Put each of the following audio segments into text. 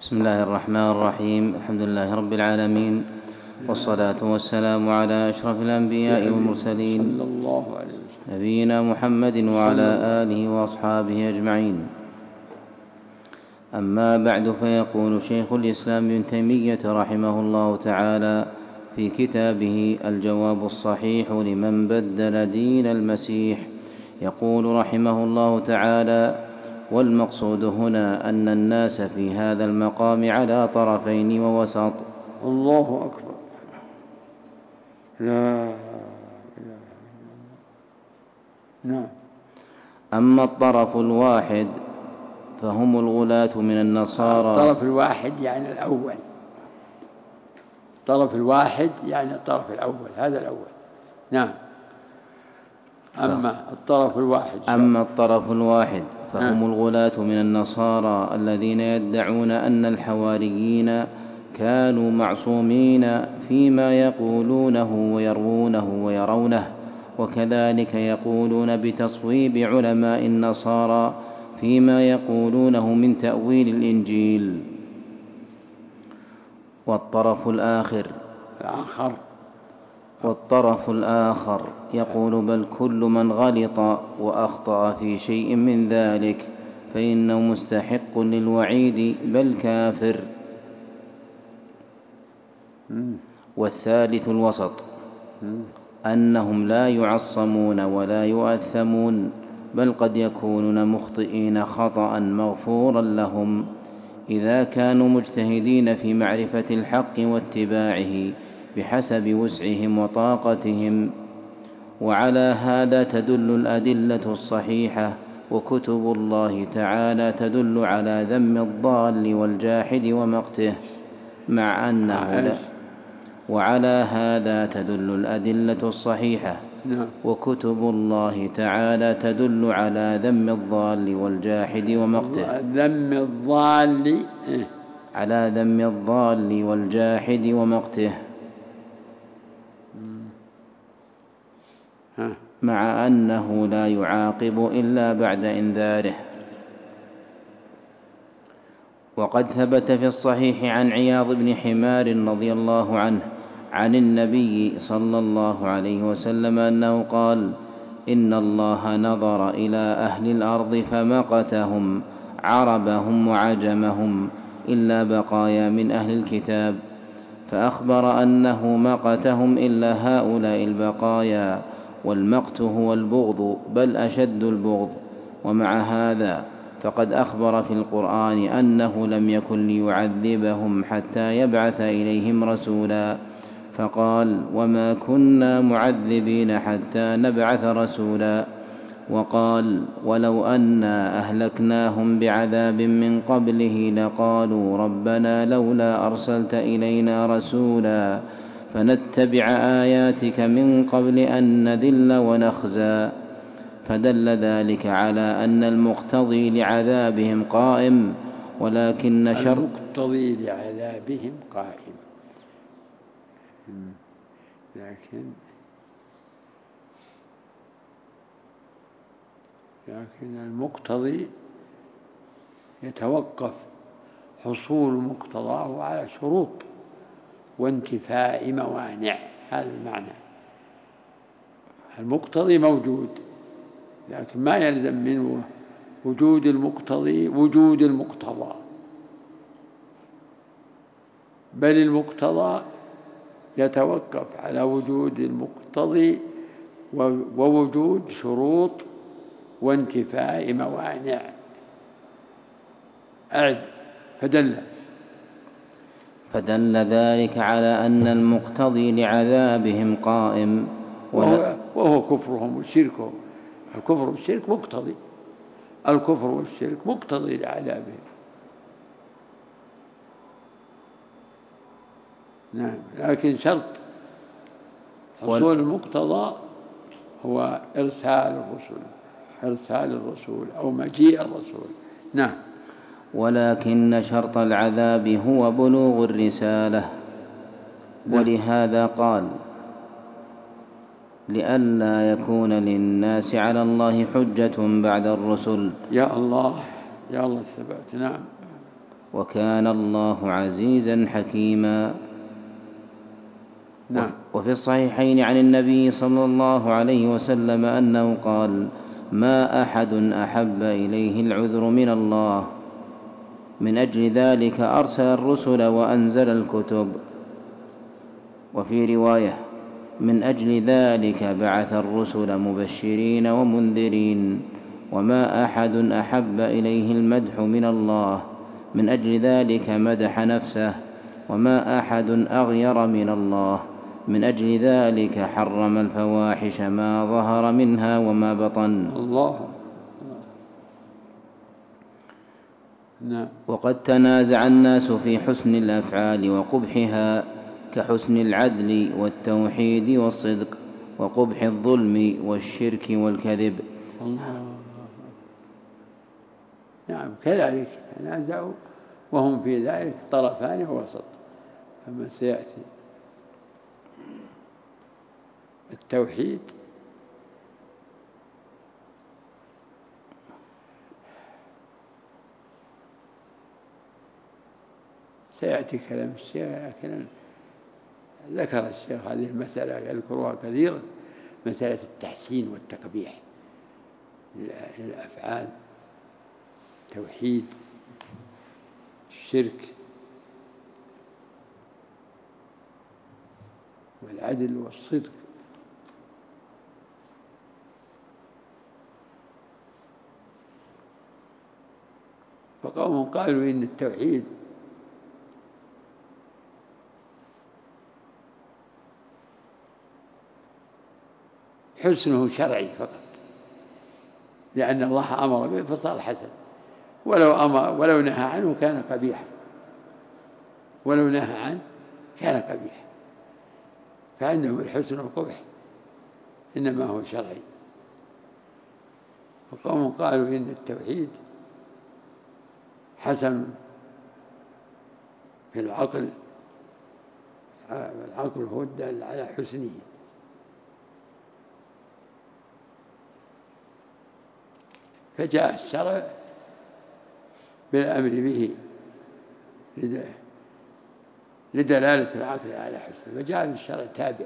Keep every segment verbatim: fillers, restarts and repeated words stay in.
بسم الله الرحمن الرحيم. الحمد لله رب العالمين، والصلاة والسلام على أشرف الأنبياء والمرسلين نبينا محمد وعلى آله وأصحابه أجمعين. أما بعد، فيقول شيخ الإسلام ابن تيمية رحمه الله تعالى في كتابه الجواب الصحيح لمن بدل دين المسيح، يقول رحمه الله تعالى: والمقصود هنا أن الناس في هذا المقام على طرفين ووسط. الله أكبر. لا إله. نعم. أما الطرف الواحد فهم الغلاة من النصارى. الطرف الواحد يعني الأول، الطرف الواحد يعني الطرف الأول، هذا الأول. نعم. أما الطرف الواحد أما الطرف الواحد فهم الغلاة من النصارى الذين يدعون أن الحواريين كانوا معصومين فيما يقولونه ويروونه ويرونه، وكذلك يقولون بتصويب علماء النصارى فيما يقولونه من تأويل الإنجيل. والطرف الآخر الآخر والطرف الآخر يقول: بل كل من غلط وأخطأ في شيء من ذلك فإنه مستحق للوعيد بل كافر. والثالث الوسط أنهم لا يعصمون ولا يؤثمون، بل قد يكونون مخطئين خطأ مغفورا لهم إذا كانوا مجتهدين في معرفة الحق واتباعه بحسب وسعهم وطاقتهم. وعلى هذا تدل الأدلة الصحيحة، وكتب الله تعالى تدل على ذم الضال والجاحد ومقته، مع أنه لا وعلى هذا تدل الأدلة الصحيحة وكتب الله تعالى تدل على ذم الضال والجاحد ومقته ذم الضال على ذم الضال والجاحد ومقته مع أنه لا يعاقب إلا بعد إنذاره. وقد ثبت في الصحيح عن عياض بن حمار رضي الله عنه عن النبي صلى الله عليه وسلم أنه قال: إن الله نظر إلى أهل الأرض فمقتهم عربهم وعجمهم إلا بقايا من أهل الكتاب، فأخبر أنه مقتهم إلا هؤلاء البقايا، والمقت هو البغض بل أشد البغض. ومع هذا فقد أخبر في القرآن أنه لم يكن ليعذبهم حتى يبعث إليهم رسولا، فقال: وما كنا معذبين حتى نبعث رسولا. وقال: ولو أنا أهلكناهم بعذاب من قبله لقالوا ربنا لولا أرسلت إلينا رسولا فنتبع آياتك من قبل أن نذل ونخزى. فدل ذلك على أن المقتضي لعذابهم قائم، ولكن شرط المقتضي لعذابهم قائم، لكن لكن المقتضي يتوقف حصول مقتضاه على شروط وانتفاء موانع. هذا المعنى. المقتضي موجود، لكن ما يلزم منه وجود المقتضي وجود المقتضى، بل المقتضى يتوقف على وجود المقتضي ووجود شروط وانتفاء موانع. أعد. فدل فدل ذلك على أن المقتضي لعذابهم قائم، وهو, وهو كفرهم وشركهم. الكفر والشرك مقتضي، الكفر والشرك مقتضي لعذابهم. نعم. لكن شرط حصول المقتضى هو إرسال الرسل إرسال الرسول أو مجيء الرسول. نعم. ولكن شرط العذاب هو بلوغ الرسالة. نعم. ولهذا قال: لئلا يكون للناس على الله حجة بعد الرسل. يا الله يا الله الثبات. نعم. وكان الله عزيزا حكيما. نعم. وفي الصحيحين عن النبي صلى الله عليه وسلم أنه قال: ما أحد أحب إليه العذر من الله، من أجل ذلك أرسل الرسل وأنزل الكتب. وفي رواية: من أجل ذلك بعث الرسل مبشرين ومنذرين. وما أحد أحب إليه المدح من الله، من أجل ذلك مدح نفسه. وما أحد أغير من الله، من أجل ذلك حرم الفواحش ما ظهر منها وما بطن. الله. نعم. وقد تنازع الناس في حسن الأفعال وقبحها، كحسن العدل والتوحيد والصدق، وقبح الظلم والشرك والكذب. الله. نعم كذلك تنازعوا وهم في ذلك طرفان ووسط. أما سيأتي التوحيد سيأتي كلام الشيخ، لكن ذكر الشيخ هذه المسألة يذكرها كثيرا، مسألة التحسين والتقبيح للأفعال، التوحيد، الشرك، والعدل والصدق. فقوم قالوا إن التوحيد حسنه شرعي فقط، لأن الله أمر به فصار حسن، ولو أمر ولو نهى عنه كان قبيحا، ولو نهى عنه كان قبيحا. فعندهم الحسن والقبح إنما هو شرعي. وقوم قالوا إن التوحيد حسن في العقل، العقل هو الدال على حسنه. فجاء الشرع بالأمر به لدلالة العقل على حسنه، فجاء الشرع تابع،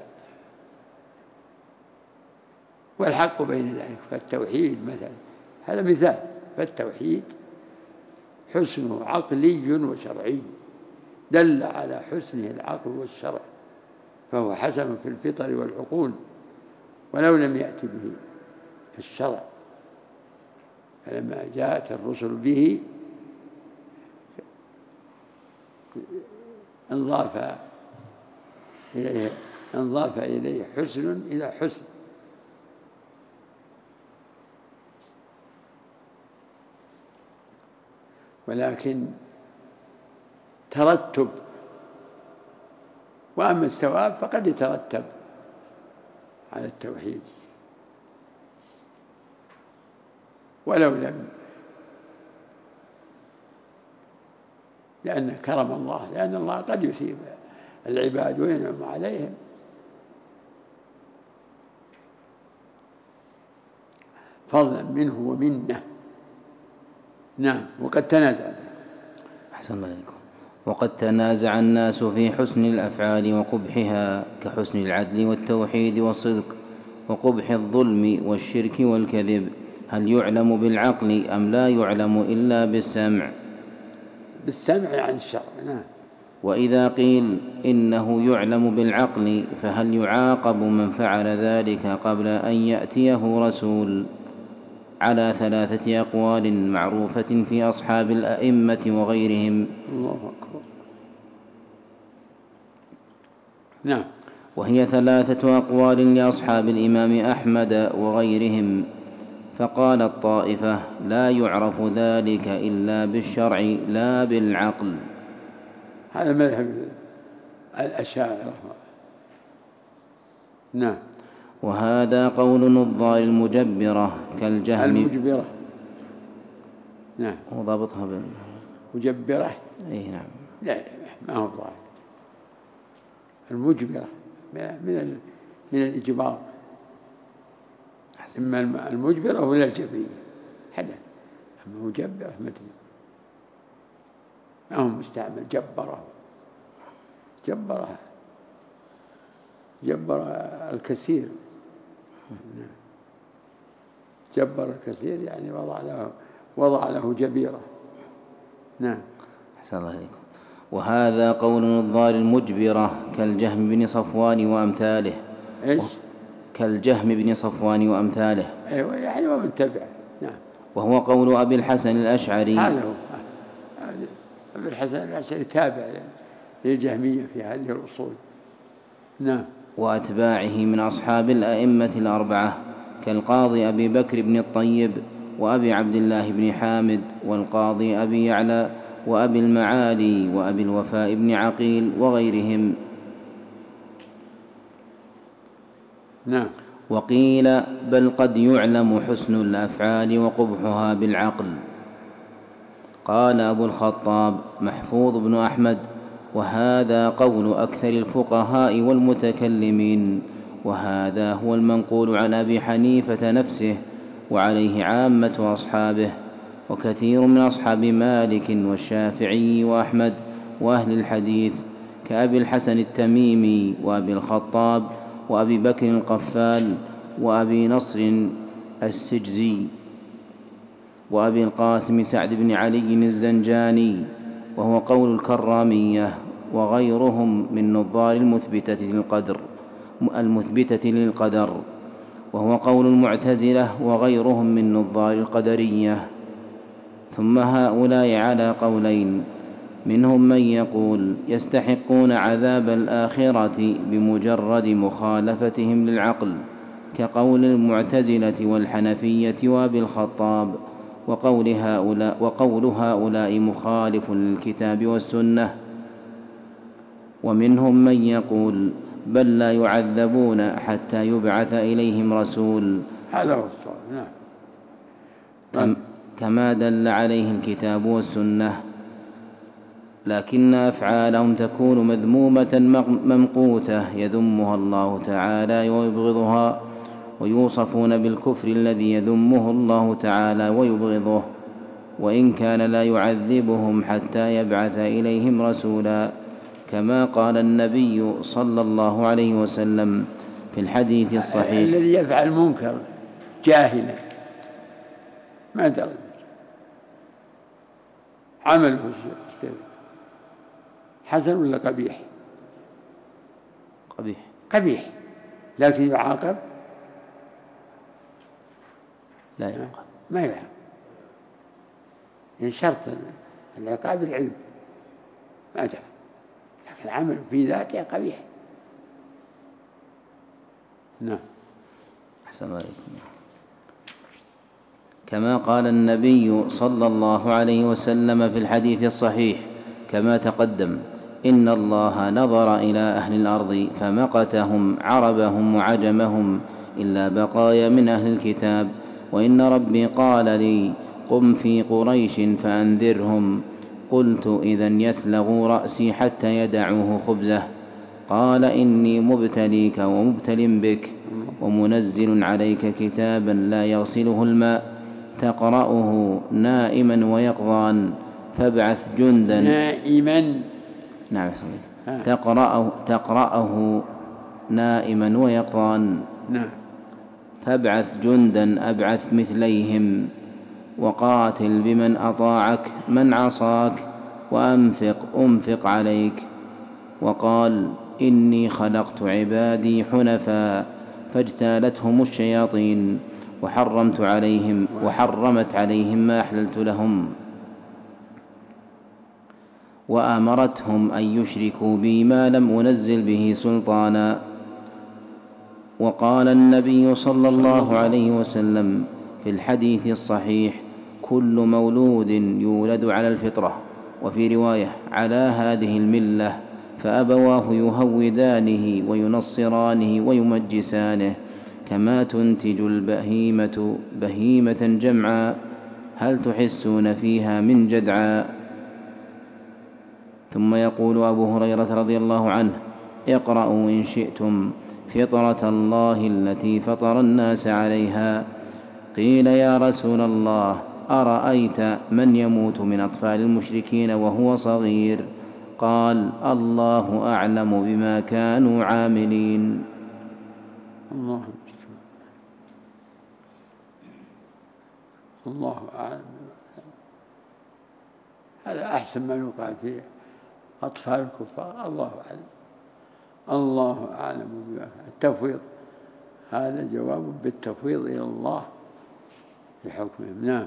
والحق بين ذلك. فالتوحيد مثلا هذا مثال، فالتوحيد حسنه عقلي وشرعي، دل على حسنه العقل والشرع، فهو حسن في الفطر والعقول ولو لم يأتي به الشرع. فلما جاءت الرسل به انضاف إليه انضاف إليه حسن إلى حسن. ولكن ترتب، وأما الثواب فقد يترتب على التوحيد ولو لم، لأن كرم الله، لأن الله قد يثيب العباد وينعم عليهم فضلا منه ومنه. نعم. وقد تنازع أحسن الله عليكم. وقد تنازع الناس في حسن الأفعال وقبحها، كحسن العدل والتوحيد والصدق، وقبح الظلم والشرك والكذب. هل يعلم بالعقل أم لا يعلم إلا بالسمع؟ بالسمع عن الشرع. نعم. وإذا قيل إنه يعلم بالعقل، فهل يعاقب من فعل ذلك قبل أن يأتيه رسول؟ على ثلاثة أقوال معروفة في أصحاب الأئمة وغيرهم. الله أكبر. نعم. وهي ثلاثة أقوال لأصحاب الإمام أحمد وغيرهم. فقال الطائفة: لا يعرف ذلك إلا بالشرع لا بالعقل. هذا مذهب الأشاعرة. نعم. وهذا قول نظار المجبرة كالجهم. المجبرة. نعم. وضابطها بال مجبرة. أي نعم. لا ما هو ضابط. المجبرة من من الإجبار، إما المجبرة ولا الجبرية حدا. أما مجبرة مثل ما هو مستعمل. جبره جبره جبر الكثير. جبر الكثير يعني وضع له وضع له جبيرة. نعم. أحسن الله عليكم. وهذا قول النظار المجبرة كالجهم بن صفوان وأمثاله. إيش؟ كالجهم بن صفوان وأمثاله. أيوة يعني ومن تبعه. نعم. وهو قول أبي الحسن الأشعري. هذا هو أبي الحسن الأشعري تابع للجهمية في هذه الأصول. نعم. وأتباعه من أصحاب الأئمة الأربعة كالقاضي أبي بكر بن الطيب وأبي عبد الله بن حامد والقاضي أبي يعلى وأبي المعالي وأبي الوفاء بن عقيل وغيرهم. نعم. وقيل بل قد يعلم حسن الأفعال وقبحها بالعقل. قال أبو الخطاب محفوظ بن أحمد: وهذا قول أكثر الفقهاء والمتكلمين، وهذا هو المنقول عن أبي حنيفة نفسه وعليه عامة أصحابه، وكثير من أصحاب مالك والشافعي وأحمد وأهل الحديث كأبي الحسن التميمي وأبي الخطاب وأبي بكر القفال وأبي نصر السجزي وأبي القاسم سعد بن علي الزنجاني، وهو قول الكرامية وغيرهم من نظار المثبتة للقدر المثبتة للقدر وهو قول المعتزلة وغيرهم من نظار القدرية. ثم هؤلاء على قولين: منهم من يقول يستحقون عذاب الآخرة بمجرد مخالفتهم للعقل كقول المعتزلة والحنفية وأبي الخطاب، وقول هؤلاء, وقول هؤلاء مخالف للكتاب والسنة. ومنهم من يقول بل لا يعذبون حتى يبعث إليهم رسول. هذا هو الصواب. نعم. كما دل عليه الكتاب والسنة، لكن أفعالهم تكون مذمومة ممقوتة يذمها الله تعالى ويبغضها، ويوصفون بالكفر الذي يذمه الله تعالى ويبغضه، وإن كان لا يعذبهم حتى يبعث إليهم رسولا، كما قال النبي صلى الله عليه وسلم في الحديث الصحيح: الذي يفعل منكر جاهلا ما درج عمله حسن ولا قبيح؟ قبيح قبيح، لكن يعاقب لا يعاقب ما يعاقب، يعني شرط العقاب العلم ما جرى، لكن عمل في ذاته قبيح. نعم. أحسن الله عليكم. كما قال النبي صلى الله عليه وسلم في الحديث الصحيح كما تقدم: إن الله نظر إلى أهل الأرض فمقتهم عربهم وعجمهم إلا بقايا من أهل الكتاب، وإن ربي قال لي: قم في قريش فأنذرهم. قلت: إذن يثلغ رأسي حتى يدعوه خبزه. قال: إني مبتليك ومبتل بك ومنزل عليك كتابا لا يغسله الماء تقرأه نائما ويقظان فابعث جندا نائما نعم تقرأه, تقرأه نائما ويقظان نعم فابعث جندا أبعث مثليهم، وقاتل بمن أطاعك من عصاك، وأنفق أنفق عليك. وقال: إني خلقت عبادي حنفاء فاجتالتهم الشياطين وحرمت عليهم وحرمت عليهم ما أحللت لهم، وآمرتهم أن يشركوا بي ما لم أنزل به سلطانا. وقال النبي صلى الله عليه وسلم في الحديث الصحيح: كل مولود يولد على الفطرة، وفي رواية على هذه الملة، فأبواه يهودانه وينصرانه ويمجسانه، كما تنتج البهيمة بهيمة جمعا هل تحسون فيها من جدعا. ثم يقول أبو هريرة رضي الله عنه: اقرأوا إن شئتم فطرة الله التي فطر الناس عليها. قيل: يا رسول الله، أرأيت من يموت من أطفال المشركين وهو صغير؟ قال الله أعلم بما كانوا عاملين. الله الله أعلم. هذا أحسن ما يقال في أطفال الكفار، الله أعلم. الله أعلم بما التفويض، هذا جواب بالتفويض إلى الله في حكمهم. نعم.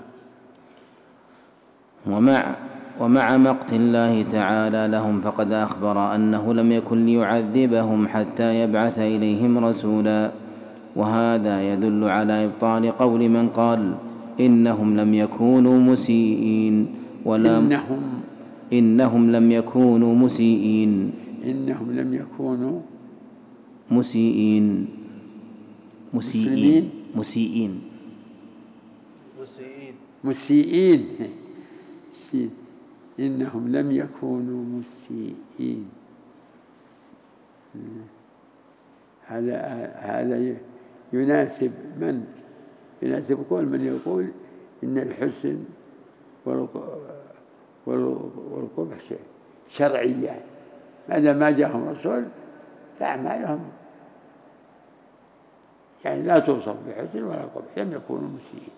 ومع ومع مقت الله تعالى لهم فقد أخبر أنه لم يكن ليعذبهم حتى يبعث إليهم رسولا، وهذا يدل على إبطال قول من قال إنهم لم يكونوا مسيئين ولا إنهم إنهم لم يكونوا مسيئين إنهم لم يكونوا مسيئين مسيئين مسيئين مسيئين إنهم لم يكونوا مسيئين. هذا هذا يناسب من يناسب كل من يقول إن الحسن والقبح شرعية، ما دام ما جاءهم رسول فأعمالهم يعني لا توصف بحسن ولا قبح، لم يكونوا مسيئين.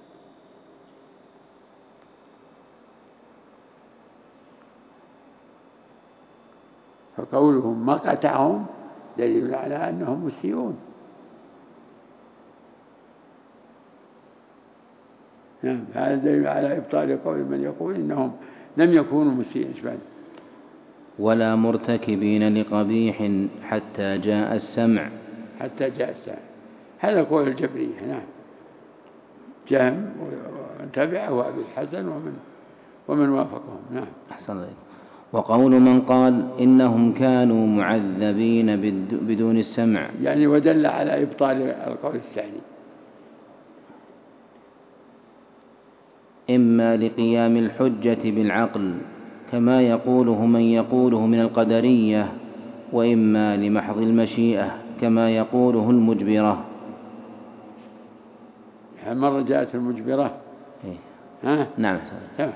فقولهم مقتهم دليل على أنهم مسيئون. نعم، هذا دليل على إبطال قول من يقول إنهم لم يكونوا مسيئين. ولا مرتكبين لقبيح حتى جاء السمع حتى جاء السمع، هذا قول الجبرية. نعم، جهم وتبعه وأبي الحسن ومن ومن وافقهم. نعم. أحسن الله. وقول من قال إنهم كانوا معذبين بدون السمع، يعني ودل على إبطال القول الثاني، إما لقيام الحجة بالعقل كما يقوله من يقوله من القدرية، وإما لمحض المشيئة كما يقوله المجبرة. مرة جاءت المجبرة. إيه؟ ها؟ نعم. سمع.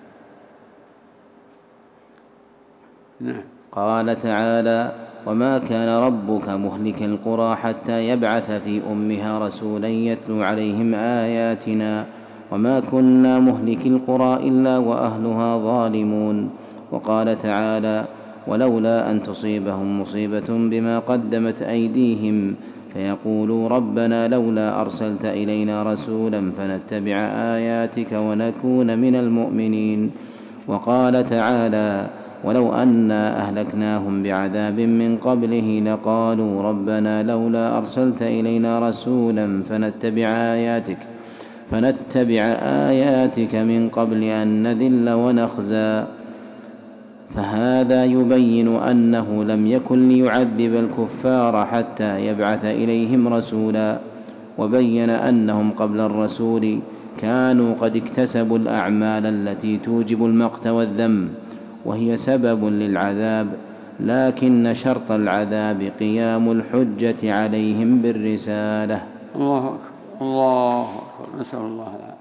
نعم. قال تعالى وما كان ربك مهلك القرى حتى يبعث في أمها رسولا يتلو عليهم آياتنا وما كنا مهلك القرى إلا وأهلها ظالمون. وقال تعالى ولولا أن تصيبهم مصيبة بما قدمت أيديهم فيقولوا ربنا لولا أرسلت إلينا رسولا فنتبع آياتك ونكون من المؤمنين. وقال تعالى ولو أنا أهلكناهم بعذاب من قبله لقالوا ربنا لولا أرسلت إلينا رسولا فنتبع آياتك فنتبع آياتك من قبل أن نذل ونخزى. فهذا يبين أنه لم يكن ليعذب الكفار حتى يبعث إليهم رسولا، وبين أنهم قبل الرسول كانوا قد اكتسبوا الأعمال التي توجب المقت والذم وهي سبب للعذاب، لكن شرط العذاب قيام الحجة عليهم بالرسالة. الله أكبر الله أكبر. نسأل الله العافية.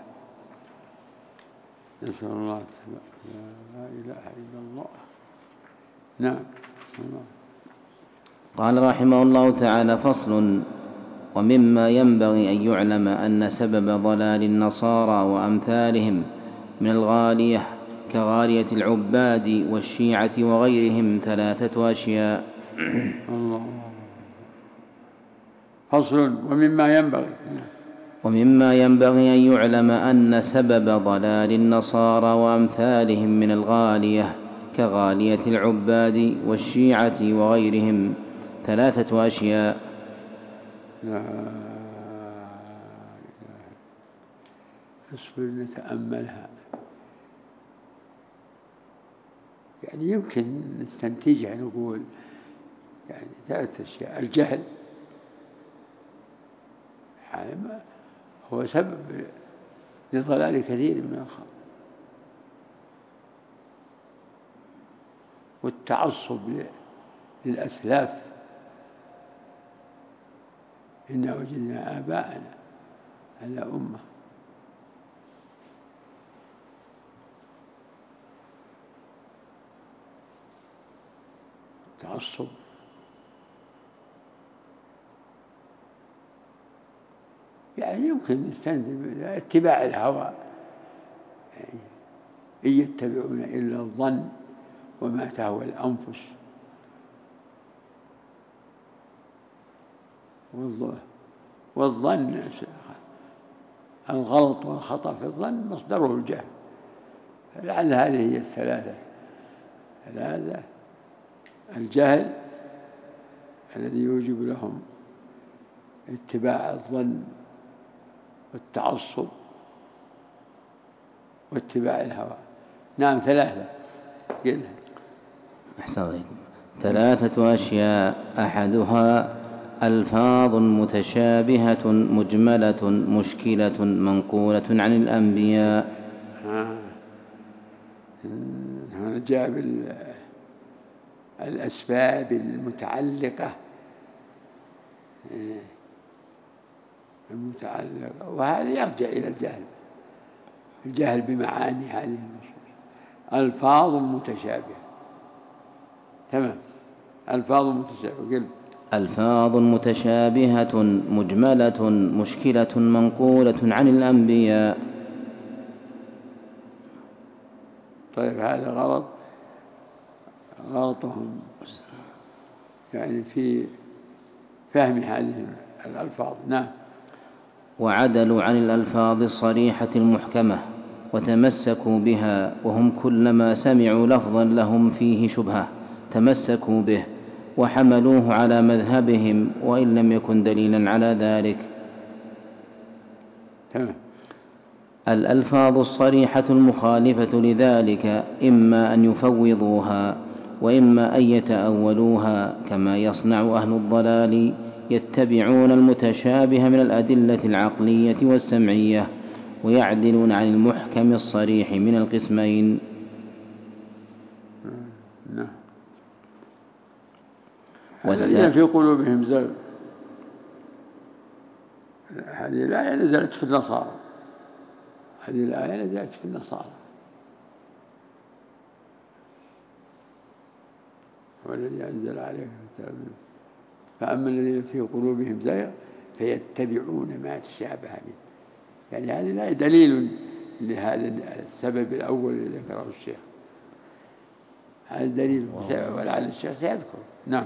نسأل الله لا إله إلا الله. نعم. الله. قال رحمه الله تعالى فصل ومما ينبغي أن يعلم أن سبب ضلال النصارى وأمثالهم من الغالية كغالية العباد والشيعة وغيرهم ثلاثة أشياء. الله. فصل ومما ينبغي ومما ينبغي أن يعلم أن سبب ضلال النصارى وأمثالهم من الغالية كغالية العباد والشيعة وغيرهم ثلاثة أشياء. لا اصبر نتأملها، يعني يمكن نستنتجها نقول يعني ثلاثة أشياء. الجهل هو سبب لضلال كثير من الخلق، والتعصب للأسلاف، إنا وجدنا آباءنا على أمة. التعصب يعني يمكن نستنتج اتباع الهوى، يعني إن يتبعون إلا الظن وما تهوى الأنفس، والظن الغلط والخطأ في الظن مصدره الجهل، لعل هذه هي الثلاثة ثلاثة: الجهل الذي يوجب لهم اتباع الظن والتعصب واتباع الهوى. نعم ثلاثة قلها. أحسن عليكم. ثلاثة أشياء: أحدها ألفاظ متشابهة مجملة مشكلة منقولة عن الأنبياء. هنا جاب الأسباب المتعلقة المتعلقة وهذا يرجع إلى الجهل الجهل بمعاني هذه النصوص. ألفاظ متشابهة، تمام، ألفاظ متشابهة. قل ألفاظ متشابهة مجملة مشكلة منقولة عن الأنبياء. طيب هذا غلط غلطهم يعني في فهم هذه الألفاظ. نعم. وعدلوا عن الألفاظ الصريحة المحكمة وتمسكوا بها، وهم كلما سمعوا لفظا لهم فيه شبهة تمسكوا به وحملوه على مذهبهم وإن لم يكن دليلا على ذلك. تمام. الألفاظ الصريحة المخالفة لذلك إما أن يفوضوها وإما أن يتأولوها، كما يصنع أهل الضلال يتبعون المتشابه من الأدلة العقلية والسمعية ويعدلون عن المحكم الصريح من القسمين. نعم. والذين في قلوبهم زيغ، هذه الآية نزلت في النصارى هذه الآية نزلت في النصارى والذي أنزل عليك الكتاب فأما الذين في قلوبهم زيغ فيتبعون ما تشابه منه. يعني هذه الآية دليل لهذا السبب الأول الذي ذكره الشيخ، هذا دليل ولعل الشيخ سيذكر. نعم.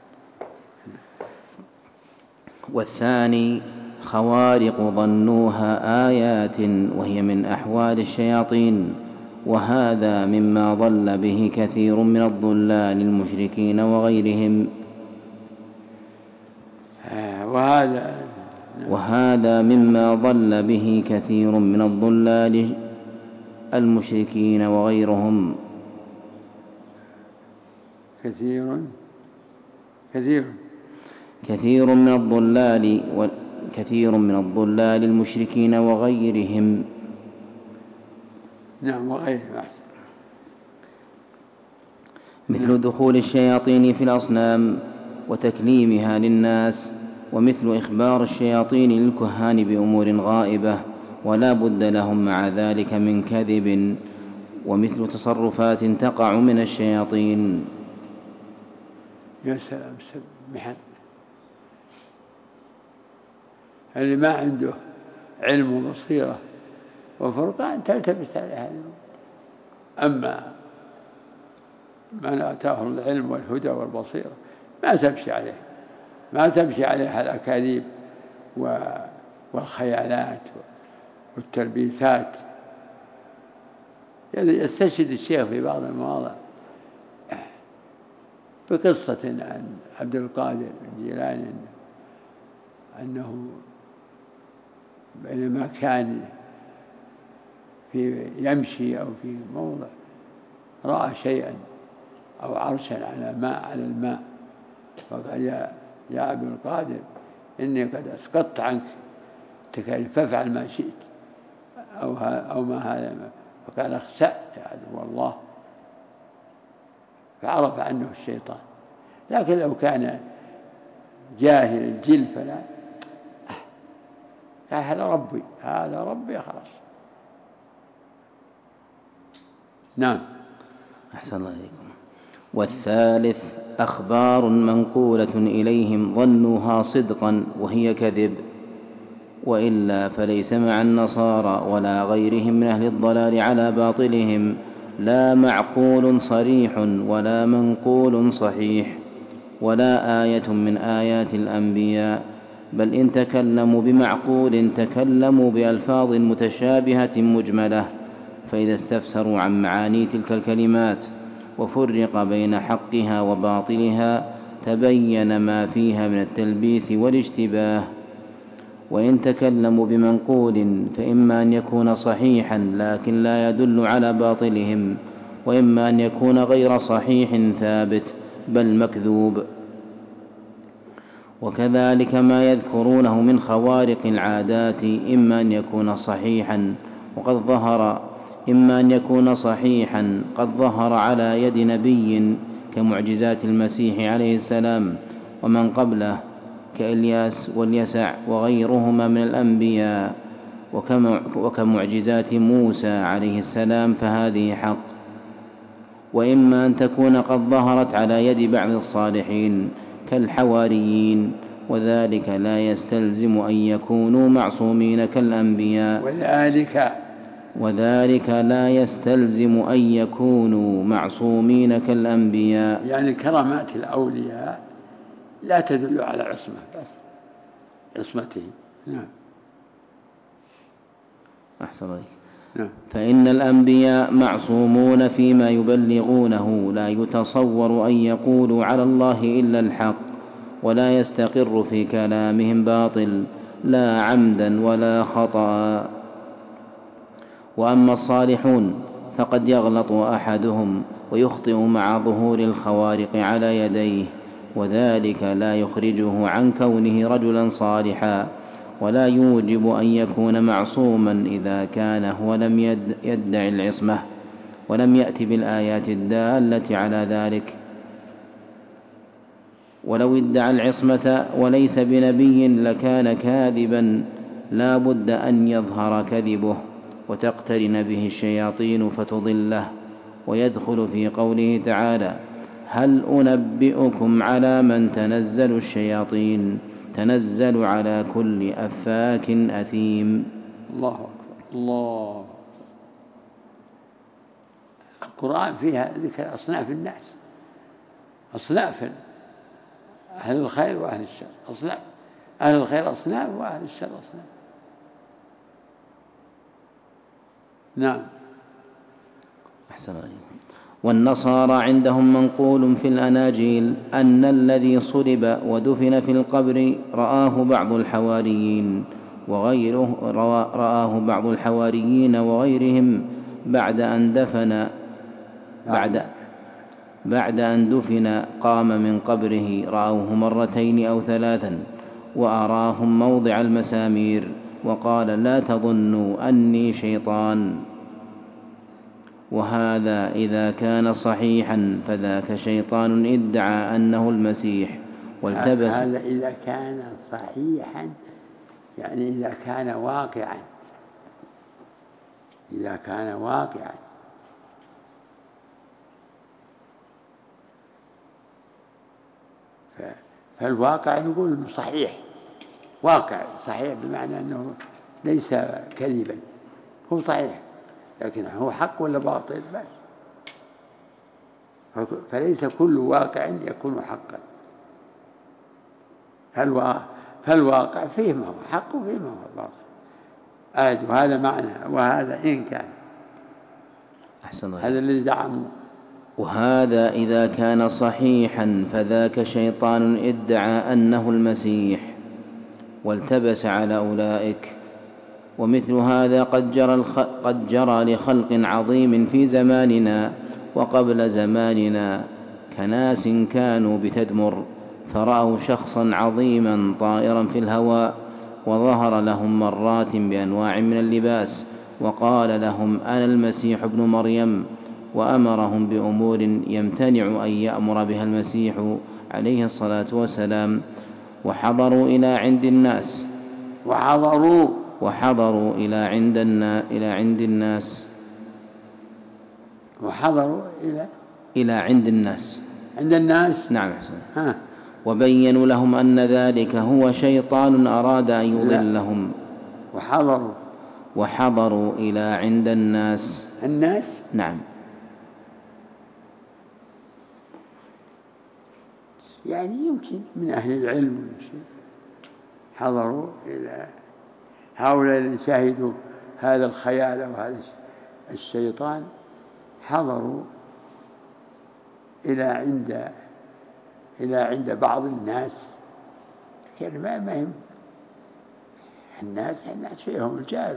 والثاني خوارق ظنوها آيات وهي من أحوال الشياطين، وهذا مما ضل به كثير من الضلال المشركين وغيرهم. وهذا وهذا مما ضل به كثير من الضلال المشركين وغيرهم. كثير كثير كثير من الضلال كثير من الضلال المشركين وغيرهم. نعم وغيرهم أحسن. مثل دخول الشياطين في الأصنام وتكليمها للناس، ومثل إخبار الشياطين للكهان بأمور غائبة ولا بد لهم مع ذلك من كذب، ومثل تصرفات تقع من الشياطين. يا سلام سبحان اللي ما عنده علم وبصيرة وفرقان تلتبس عليه هذه. أما من آتاه العلم والهدى والبصيرة ما تمشي عليه ما تمشي عليها الأكاذيب والخيالات والتلبيسات. يستشهد الشيخ في بعض المواضع بقصة عن عبد القادر الجيلاني أنه بينما كان في يمشي أو في موضع رأى شيئا أو عرشا على ماء على الماء، فقال يا يا عبد القادر إني قد أسقطت عنك تكاليف فافعل ما شئت أو, أو ما هذا ما. فقال اخسأت يا عدو الله، فعرف عنه الشيطان. لكن لو كان جاهل الجل فلا هذا ربي هذا ربي خلاص. نعم. أحسن الله عليكم. والثالث أخبار منقولة إليهم ظنوها صدقا وهي كذب، وإلا فليس مع النصارى ولا غيرهم من أهل الضلال على باطلهم لا معقول صريح ولا منقول صحيح ولا آية من آيات الأنبياء، بل إن تكلموا بمعقول تكلموا بألفاظ متشابهة مجملة، فإذا استفسروا عن معاني تلك الكلمات وفرق بين حقها وباطلها تبين ما فيها من التلبيس والاشتباه. وإن تكلموا بمنقول فإما أن يكون صحيحا لكن لا يدل على باطلهم، وإما أن يكون غير صحيح ثابت بل مكذوب. وكذلك ما يذكرونه من خوارق العادات إما أن يكون صحيحا وقد ظهر إما أن يكون صحيحا قد ظهر على يد نبي كمعجزات المسيح عليه السلام ومن قبله كإلياس واليسع وغيرهما من الأنبياء، وكمعجزات موسى عليه السلام فهذه حق. وإما أن تكون قد ظهرت على يد بعض الصالحين كالحواريين، وذلك لا يستلزم أن يكونوا معصومين كالأنبياء وذلك وذلك لا يستلزم أن يكونوا معصومين كالأنبياء، يعني كرامات الأولياء لا تدل على عصمة بس عصمته. نعم. أحسن عليك. نعم. فإن الأنبياء معصومون فيما يبلغونه، لا يتصور أن يقولوا على الله إلا الحق، ولا يستقر في كلامهم باطل لا عمدا ولا خطأ. وأما الصالحون فقد يغلط أحدهم ويخطئ مع ظهور الخوارق على يديه، وذلك لا يخرجه عن كونه رجلا صالحا، ولا يوجب أن يكون معصوما إذا كان هو لم يدعي العصمة ولم يأت بالآيات الدالة على ذلك. ولو ادعى العصمة وليس بنبي لكان كاذبا، لا بد أن يظهر كذبه وتقترن به الشياطين فتضله. ويدخل في قوله تعالى: هل أنبئكم على من تنزل الشياطين تنزل على كل أفاك أثيم. الله أكبر. الله. القرآن فيها ذكر أصناف الناس، أصناف أهل الخير وأهل الشر، أصناف أهل الخير أصناف وأهل الشر أصناف. نعم. أحسن عليكم. والنصارى عندهم منقول في الأناجيل أن الذي صلب ودفن في القبر رآه بعض الحواريين وغيره رآه بعض الحواريين وغيرهم بعد أن دفن بعد بعد أن دفن قام من قبره رأوه مرتين أو ثلاثا، وأراهم موضع المسامير وقال: لا تظنوا أني شيطان. وهذا إذا كان صحيحا فذاك شيطان ادعى أنه المسيح والتبس. هذا إذا كان صحيحا يعني إذا كان واقعا، إذا كان واقعا فالواقع نقول صحيح، واقع صحيح بمعنى أنه ليس كذبا، هو صحيح، لكن هو حق ولا باطل بس. فليس كل واقع يكون حقا، فالواقع فيه ما هو حق وفيه ما هو باطل. آد وهذا معنى وهذا إن كان أحسن هذا الذي زعموا. وهذا إذا كان صحيحا فذاك شيطان ادعى أنه المسيح والتبس على أولئك. ومثل هذا قد جرى, الخ... قد جرى لخلق عظيم في زماننا وقبل زماننا، كناس كانوا بتدمر فرأوا شخصا عظيما طائرا في الهواء، وظهر لهم مرات بأنواع من اللباس وقال لهم: أنا المسيح ابن مريم، وأمرهم بأمور يمتنع أن يأمر بها المسيح عليه الصلاة والسلام. وحضروا إلى عند الناس وحضروا وحضروا إلى عند الناس إلى عند الناس وحضروا إلى إلى عند الناس عند الناس. نعم أحسن. ها. وبينوا لهم أن ذلك هو شيطان أراد أن يضلهم. وحضروا وحضروا إلى عند الناس. الناس. نعم. يعني يمكن من أهل العلم حضروا إلى هؤلاء اللي شاهدوا هذا الخيال وهذا الشيطان، حضروا إلى عند إلى عند بعض الناس. كلمة ما هم الناس الناس فيهم الجاهل،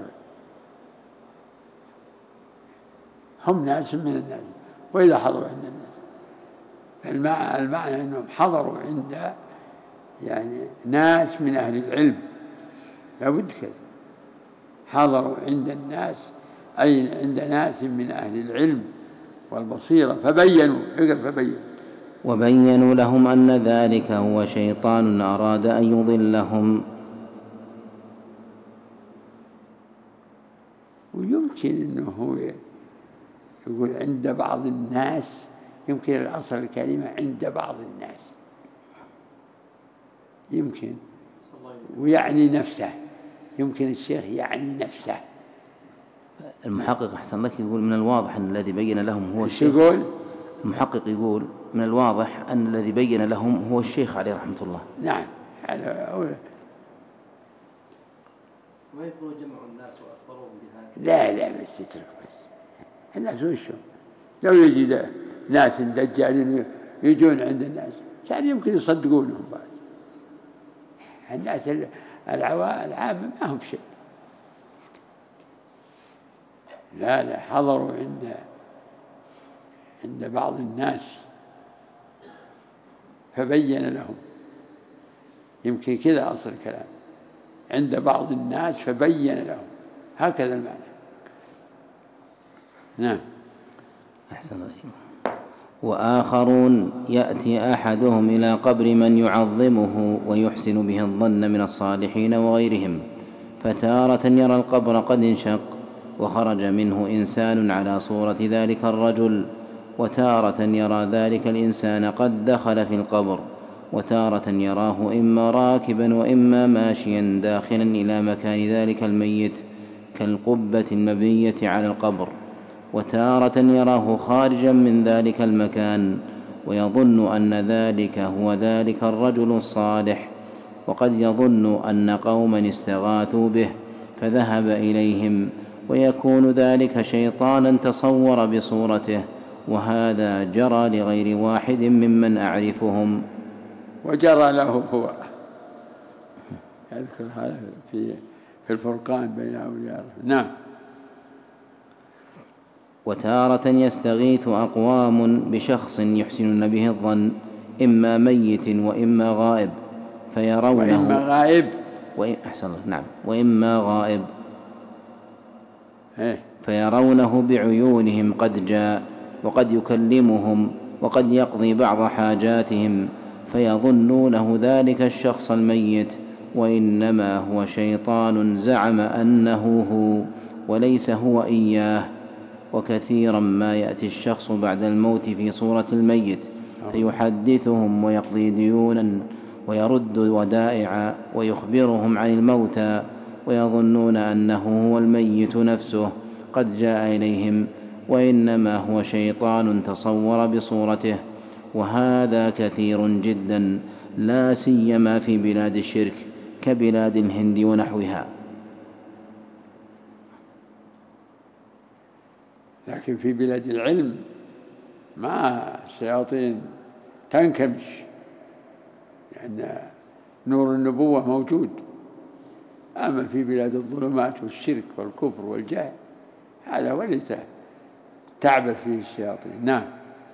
هم ناس من الناس، وإذا حضروا عند الناس المعنى, المعنى أنهم حضروا عند يعني ناس من أهل العلم، لابد كذا، حضروا عند الناس أي عند ناس من أهل العلم والبصيرة فبينوا فبينوا وبينوا لهم أن ذلك هو شيطان أراد أن يضلهم. ويمكن أنه يقول عند بعض الناس، يمكن الأصل الكلمة عند بعض الناس، يمكن ويعني نفسه، يمكن الشيخ يعني نفسه. المحقق أحسن لك يقول من الواضح أن الذي بين لهم هو الشيخ. يقول المحقق يقول من الواضح أن الذي بين لهم هو الشيخ عليه رحمة الله. نعم. هذا هو. ما يكون جمع الناس وأخبرهم بهذا. لا لا بس اترك بس. الناس وشهم لو يجد ناس دجالين يجون عند الناس كان يمكن يصدقونهم بعد. الناس العوام العامة ما هم شيء. لا لا حضروا عند عند بعض الناس فبين لهم، يمكن كذا أصل الكلام، عند بعض الناس فبين لهم، هكذا المعنى. نعم. أحسن الله. وآخرون يأتي أحدهم إلى قبر من يعظمه ويحسن به الظن من الصالحين وغيرهم، فتارة يرى القبر قد انشق وخرج منه إنسان على صورة ذلك الرجل، وتارة يرى ذلك الإنسان قد دخل في القبر، وتارة يراه إما راكبا وإما ماشيا داخلا إلى مكان ذلك الميت كالقبة المبنية على القبر، وتارة يراه خارجا من ذلك المكان ويظن أن ذلك هو ذلك الرجل الصالح، وقد يظن أن قوما استغاثوا به فذهب إليهم، ويكون ذلك شيطانا تصور بصورته، وهذا جرى لغير واحد ممن أعرفهم. وجرى له هو. يذكر هذا في في الفرقان بين أولياء. نعم. وتارة يستغيث أقوام بشخص يحسنون به الظن إما ميت وإما غائب فيرونه وإما غائب أحسن الله. نعم. وإما غائب فيرونه بعيونهم قد جاء وقد يكلمهم وقد يقضي بعض حاجاتهم، فيظنونه ذلك الشخص الميت وإنما هو شيطان زعم أنه هو وليس هو إياه. وكثيرا ما يأتي الشخص بعد الموت في صورة الميت فيحدثهم ويقضي ديونا ويرد ودائع ويخبرهم عن الموتى، ويظنون أنه هو الميت نفسه قد جاء إليهم، وإنما هو شيطان تصور بصورته. وهذا كثير جدا لا سيما في بلاد الشرك كبلاد الهند ونحوها. لكن في بلاد العلم مع الشياطين تنكمش، لأن نور النبوة موجود. أما في بلاد الظلمات والشرك والكفر والجهل هذا وليس تعبر فيه الشياطين. نعم.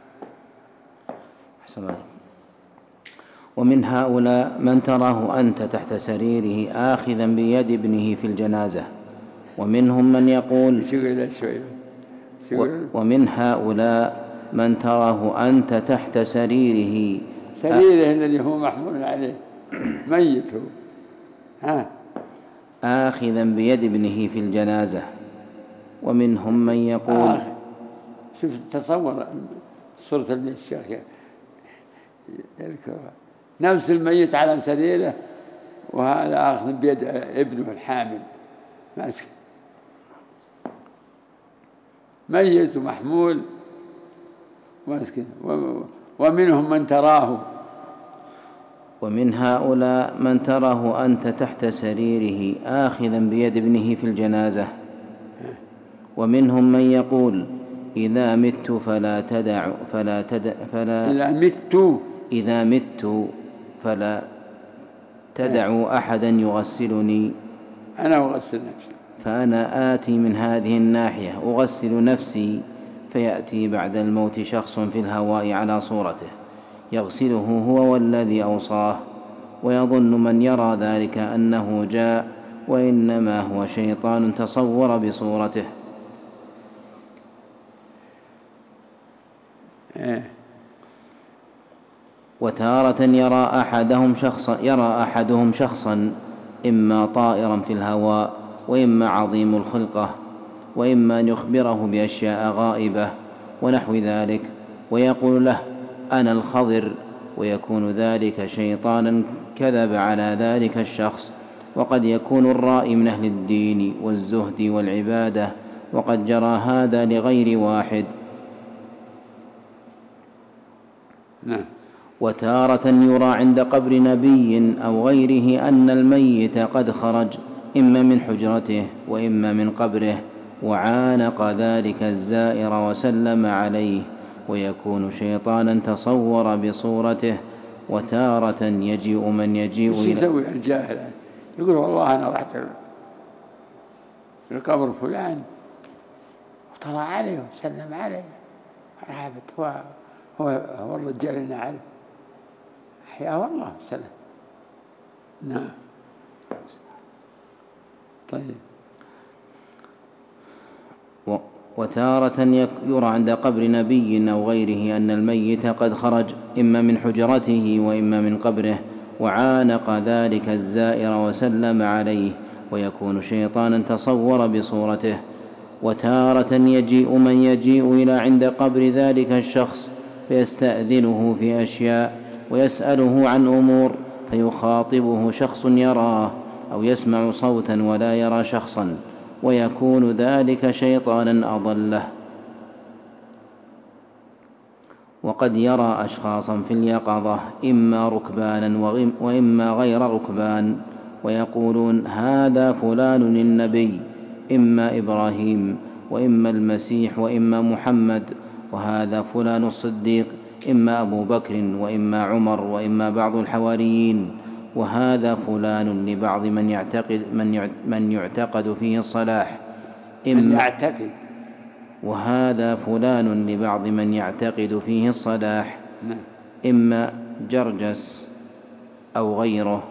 أحسن الله. ومن هؤلاء من تراه أنت تحت سريره آخذا بيد ابنه في الجنازة، ومنهم من يقول ومن هؤلاء من تراه أنت تحت سريره سريره الذي هو محمول عليه ميته ها آخذا بيد ابنه في الجنازة، ومنهم من يقول آه. شوف تصور صورة الشيخ يذكرها. نفس الميت على سريره وهذا آخذ بيد ابنه الحامل ماسك ميت ومحمول ماسك. ومنهم من تراه ومن هؤلاء من تراه أنت تحت سريره آخذا بيد ابنه في الجنازة. ومنهم من يقول إذا مت فلا تدع فلا تدع فلا إذا مت إذا مت فلا تدعوا أحدا يغسلني أنا أغسل نفسي، فأنا آتي من هذه الناحية أغسل نفسي، فيأتي بعد الموت شخص في الهواء على صورته يغسله هو والذي أوصاه، ويظن من يرى ذلك أنه جاء، وإنما هو شيطان تصور بصورته. وتارة يرى أحدهم شخصا يرى أحدهم شخصا إما طائرا في الهواء، وإما عظيم الخلقة، وإما أن يخبره بأشياء غائبة ونحو ذلك، ويقول له أنا الخضر، ويكون ذلك شيطانا كذب على ذلك الشخص. وقد يكون الرائي من أهل الدين والزهد والعبادة، وقد جرى هذا لغير واحد. نعم. وتارة يرى عند قبر نبي أو غيره أن الميت قد خرج إما من حجرته وإما من قبره، وعانق ذلك الزائر وسلم عليه، ويكون شيطانا تصور بصورته. وتارة يجيء من يجيء إلى يسوي الجاهل يقول والله أنا رحت القبر فلان وطلع عليه وسلم عليه رحبت هو هو هو الرجال اللي نعرف أحياه والله سلام. نعم. طيب. وتارة يرى عند قبر نبي أو غيره أن الميت قد خرج إما من حجرته وإما من قبره، وعانق ذلك الزائر وسلم عليه، ويكون شيطانا تصور بصورته. وتارة يجيء من يجيء إلى عند قبر ذلك الشخص فيستأذنه في أشياء ويسأله عن أمور، فيخاطبه شخص يراه أو يسمع صوتا ولا يرى شخصا، ويكون ذلك شيطانا أضله. وقد يرى أشخاصا في اليقظة إما ركبانا وإما غير ركبان، ويقولون هذا فلان النبي، إما إبراهيم وإما المسيح وإما محمد، وهذا فلان الصديق، إما أبو بكر وإما عمر وإما بعض الحواريين، وهذا فلان لبعض من يعتقد من من يعتقد فيه الصلاح، إما يعتقد وهذا فلان لبعض من يعتقد فيه الصلاح، إما جرجس أو غيره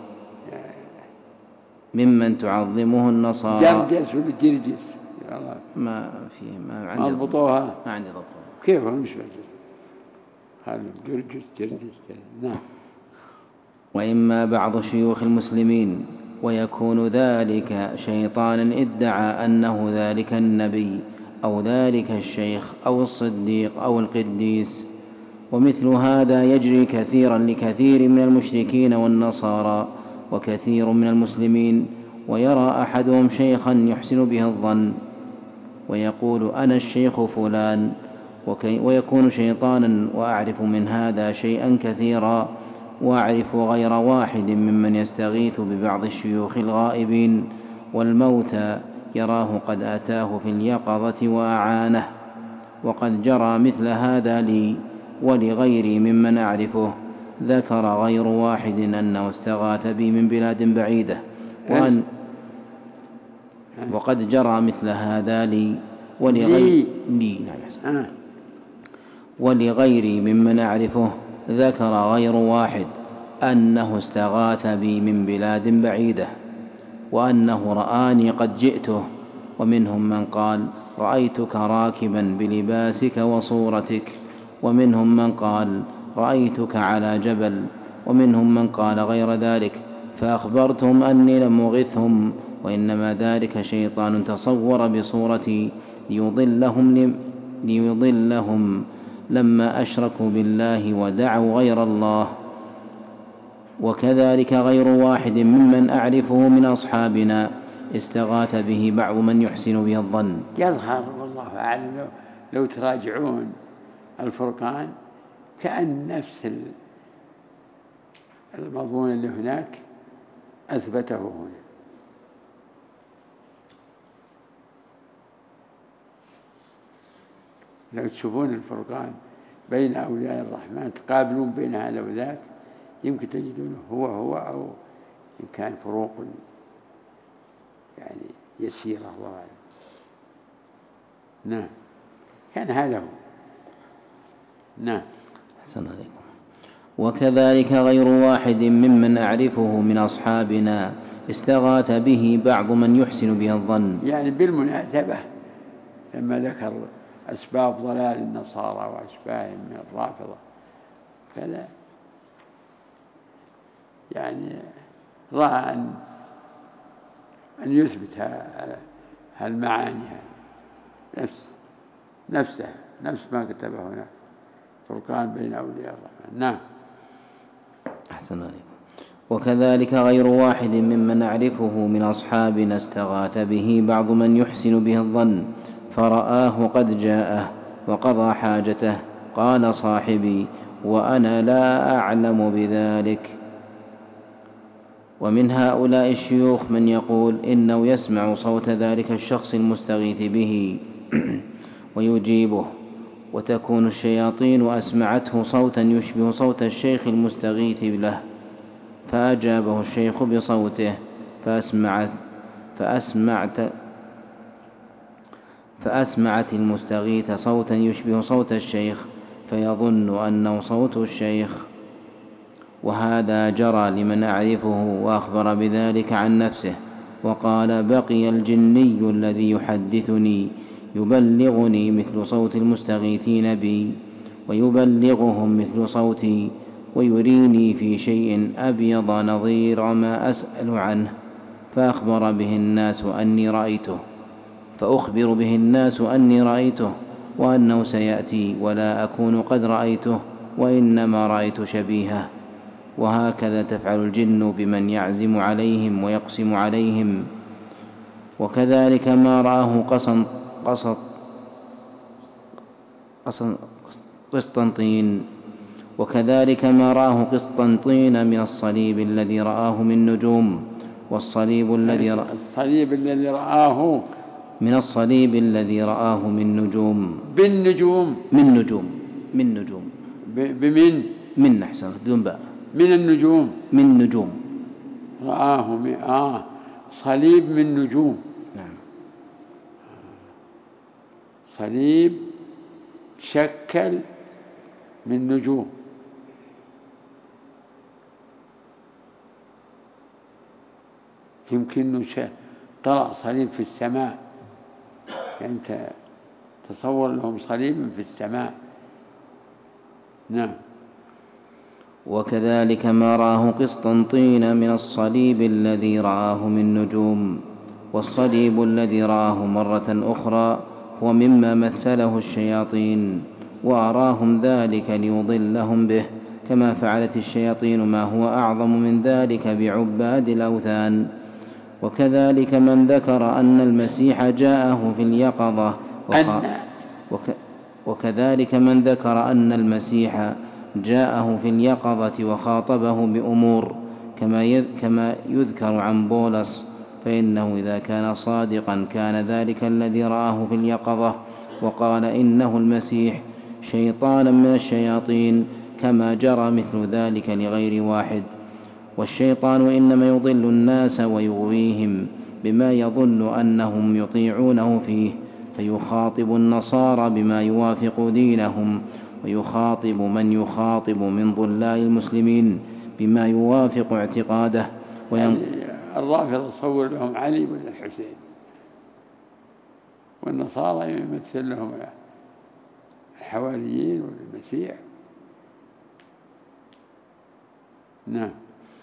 ممن تعظمه النصارى. جرجس ولا جرجس؟ ما فيه ما عندي ضبطوها ما عندي ضبط. كيف مش هذا جرجس جرجس؟ نعم. وإما بعض شيوخ المسلمين، ويكون ذلك شيطانا ادعى أنه ذلك النبي أو ذلك الشيخ أو الصديق أو القديس. ومثل هذا يجري كثيرا لكثير من المشركين والنصارى وكثير من المسلمين، ويرى أحدهم شيخا يحسن به الظن ويقول أنا الشيخ فلان، ويكون شيطانا. وأعرف من هذا شيئا كثيرا، وأعرف غير واحد ممن يستغيث ببعض الشيوخ الغائبين والموتى يراه قد أتاه في اليقظة وأعانه. وقد جرى مثل هذا لي ولغيري ممن أعرفه. ذكر غير واحد أنه استغاث بي من بلاد بعيدة، وأن وقد جرى مثل هذا لي ولغيري لي ولغيري ممن أعرفه. ذكر غير واحد أنه استغاث بي من بلاد بعيدة، وأنه رآني قد جئته. ومنهم من قال رأيتك راكبا بلباسك وصورتك، ومنهم من قال رأيتك على جبل، ومنهم من قال غير ذلك، فأخبرتهم أني لم أغثهم، وإنما ذلك شيطان تصور بصورتي ليضلهم, ليضلهم لما أشركوا بالله ودعوا غير الله. وكذلك غير واحد ممن أعرفه من أصحابنا استغاث به بعض من يحسن به الظن. يظهر والله أعلم لو, لو تراجعون الفرقان كأن نفس المضمون اللي هناك أثبته هنا. لو تشوفون الفرقان بين أولياء الرحمن تقابلون بين هذا وذاك يمكن تجدونه هو هو أو إن كان فروق يعني يسيرة الله أعلم. نعم كان هذا هو. نعم أحسن عليكم. وكذلك غير واحد ممن أعرفه من أصحابنا استغاث به بعض من يحسن به الظن. يعني بالمناسبة لما ذكر أسباب ضلال النصارى وأشباههم من الرافضة كذا يعني رأى أن أن يثبت هالمعاني نفس نفسها نفس ما كتبه هنا فرقان بين أولياء الرحمن. نعم أحسن عليكم. وكذلك غير واحد ممن نعرفه من أصحابنا استغاث به بعض من يحسن به الظن فرآه قد جاءه وقضى حاجته قال صاحبي وأنا لا أعلم بذلك. ومن هؤلاء الشيوخ من يقول إنه يسمع صوت ذلك الشخص المستغيث به ويجيبه وتكون الشياطين أسمعته صوتا يشبه صوت الشيخ المستغيث له فأجابه الشيخ بصوته فأسمعت, فأسمعت, فأسمعت المستغيث صوتا يشبه صوت الشيخ فيظن أنه صوت الشيخ. وهذا جرى لمن أعرفه وأخبر بذلك عن نفسه وقال بقي الجني الذي يحدثني يبلغني مثل صوت المستغيثين بي ويبلغهم مثل صوتي ويريني في شيء أبيض نظير ما أسأل عنه فأخبر به الناس أني رأيته فأخبر به الناس أني رأيته وأنه سيأتي ولا أكون قد رأيته وإنما رأيت شبيهه. وهكذا تفعل الجن بمن يعزم عليهم ويقسم عليهم. وكذلك ما رآه قسط قسط قسطنطين وكذلك ما رآه قسطنطين من الصليب الذي رآه من نجوم والصليب الذي رآه الصليب الذي رآه من الصليب الذي رآه من نجوم بالنجوم من نجوم من نجوم بمن من أحسن بدون باء من النجوم من نجوم رآه من آه صليب من نجوم. نعم صليب شكل من نجوم. يمكن طلع صليب في السماء يعني أنت تصور لهم صليب في السماء. نعم. وكذلك ما رآه قسطنطين من الصليب الذي رآه من نجوم والصليب الذي رآه مرة أخرى هو مما مثله الشياطين وأراهم ذلك ليضلهم به كما فعلت الشياطين ما هو أعظم من ذلك بعباد الأوثان. وكذلك من ذكر أن المسيح جاءه في اليقظة وك وكذلك من ذكر أن المسيح جاءه في اليقظة وخاطبه بأمور كما كما يذكر عن بولس فإنه إذا كان صادقا كان ذلك الذي رآه في اليقظة وقال إنه المسيح شيطانا من الشياطين كما جرى مثل ذلك لغير واحد. والشيطان إنما يضل الناس ويغويهم بما يظن أنهم يطيعونه فيه فيخاطب النصارى بما يوافق دينهم ويخاطب من يخاطب من ضلال المسلمين بما يوافق اعتقاده يعني الرافضة تصور لهم علي بن الحسين والنصارى يمثل لهم الحواريين والمسيح. نعم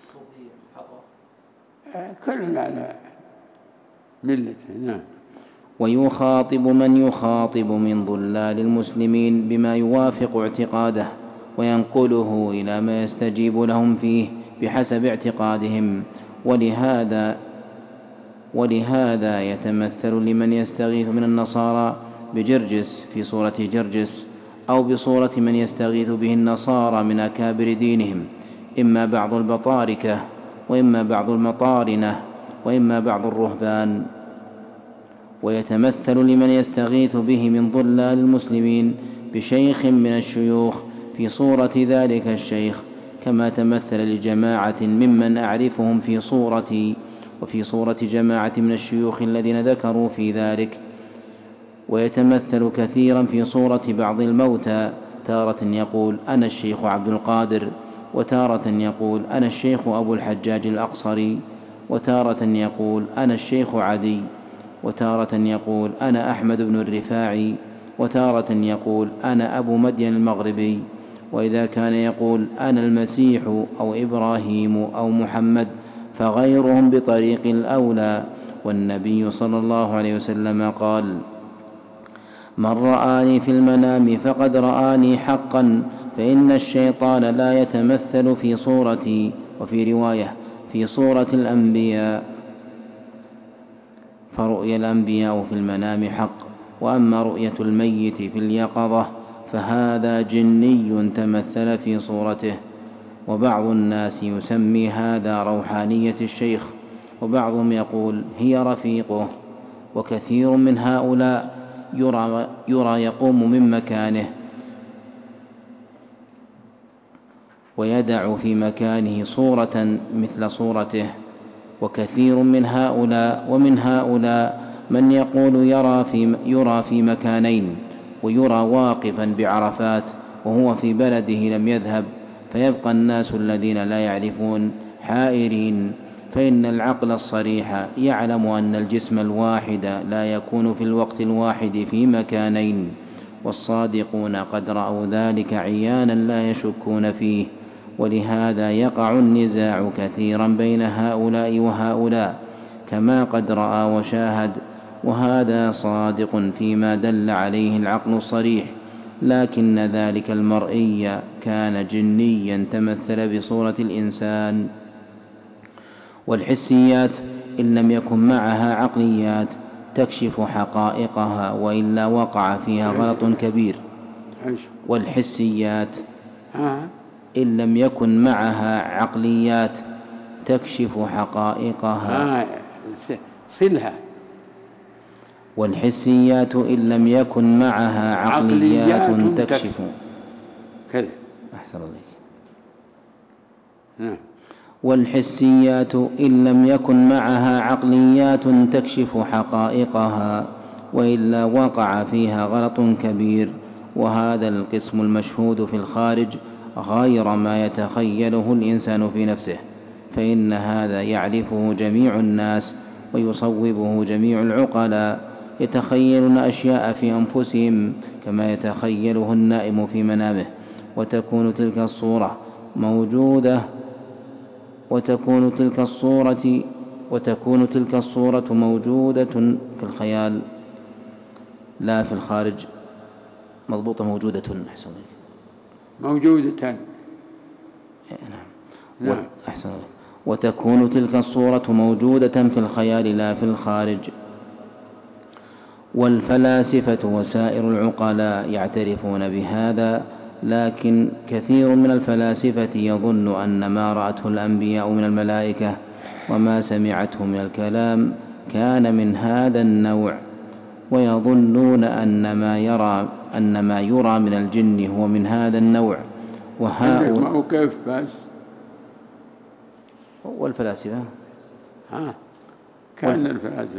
كلهم على ملته. نعم. ويخاطب من يخاطب من ضلال المسلمين بما يوافق اعتقاده، وينقله إلى ما يستجيب لهم فيه بحسب اعتقادهم. ولهذا ولهذا يتمثل لمن يستغيث من النصارى بجرجس في صورة جرجس، أو بصورة من يستغيث به النصارى من أكابر دينهم، إما بعض البطاركة، وإما بعض المطارنة، وإما بعض الرهبان. ويتمثل لمن يستغيث به من ضلال المسلمين بشيخ من الشيوخ في صورة ذلك الشيخ، كما تمثل لجماعة ممن أعرفهم في صورتي وفي صورة جماعة من الشيوخ الذين ذكروا في ذلك. ويتمثل كثيرا في صورة بعض الموتى، تارة يقول أنا الشيخ عبد القادر، وتارة يقول أنا الشيخ أبو الحجاج الأقصري، وتارة يقول أنا الشيخ عدي، وتارة يقول أنا أحمد بن الرفاعي، وتارة يقول أنا أبو مدين المغربي. وإذا كان يقول أنا المسيح أو إبراهيم أو محمد فغيرهم بطريق الأولى. والنبي صلى الله عليه وسلم قال: من رآني في المنام فقد رآني حقا، فإن الشيطان لا يتمثل في صورتي. وفي رواية في صورة الأنبياء، فرؤيا الأنبياء في المنام حق، وأما رؤية الميت في اليقظة فهذا جني تمثل في صورته. وبعض الناس يسمي هذا روحانية الشيخ، وبعضهم يقول هي رفيقه. وكثير من هؤلاء يرى, يرى يقوم من مكانه ويدع في مكانه صورة مثل صورته. وكثير من هؤلاء ومن هؤلاء من يقول يرى في, يرى في مكانين، ويرى واقفا بعرفات وهو في بلده لم يذهب، فيبقى الناس الذين لا يعرفون حائرين. فإن العقل الصريح يعلم أن الجسم الواحد لا يكون في الوقت الواحد في مكانين، والصادقون قد رأوا ذلك عيانا لا يشكون فيه. ولهذا يقع النزاع كثيرا بين هؤلاء وهؤلاء كما قد رأى وشاهد، وهذا صادق فيما دل عليه العقل الصريح، لكن ذلك المرئي كان جنيا تمثل بصورة الإنسان. والحسيات إن لم يكن معها عقليات تكشف حقائقها، وإلا وقع فيها غلط كبير. والحسيات إن لم يكن معها عقليات تكشف حقائقها. صلها. والحسيات إن لم يكن معها عقليات تكشف. كذا. أحسن الله. نعم. والحسيات إن لم يكن معها عقليات تكشف حقائقها، وإلا وقع فيها غلط كبير. وهذا القسم المشهود في الخارج غير ما يتخيله الإنسان في نفسه، فإن هذا يعرفه جميع الناس ويصوبه جميع العقلاء، يتخيلون أشياء في أنفسهم كما يتخيله النائم في منامه، وتكون تلك الصورة موجودة وتكون تلك الصورة وتكون تلك الصورة موجودة في الخيال لا في الخارج. مضبوطة موجودة. أحسن موجودة. نعم. أحسن. وتكون تلك الصورة موجودة في الخيال لا في الخارج. والفلاسفة وسائر العقلاء يعترفون بهذا، لكن كثير من الفلاسفة يظن أن ما رأته الأنبياء من الملائكة وما سمعته من الكلام كان من هذا النوع، ويظنون أن ما يرى أن ما يرى من الجن هو من هذا النوع. وهؤلاء موقف بس. والفلاسفة ها كان وال... الفلاسفة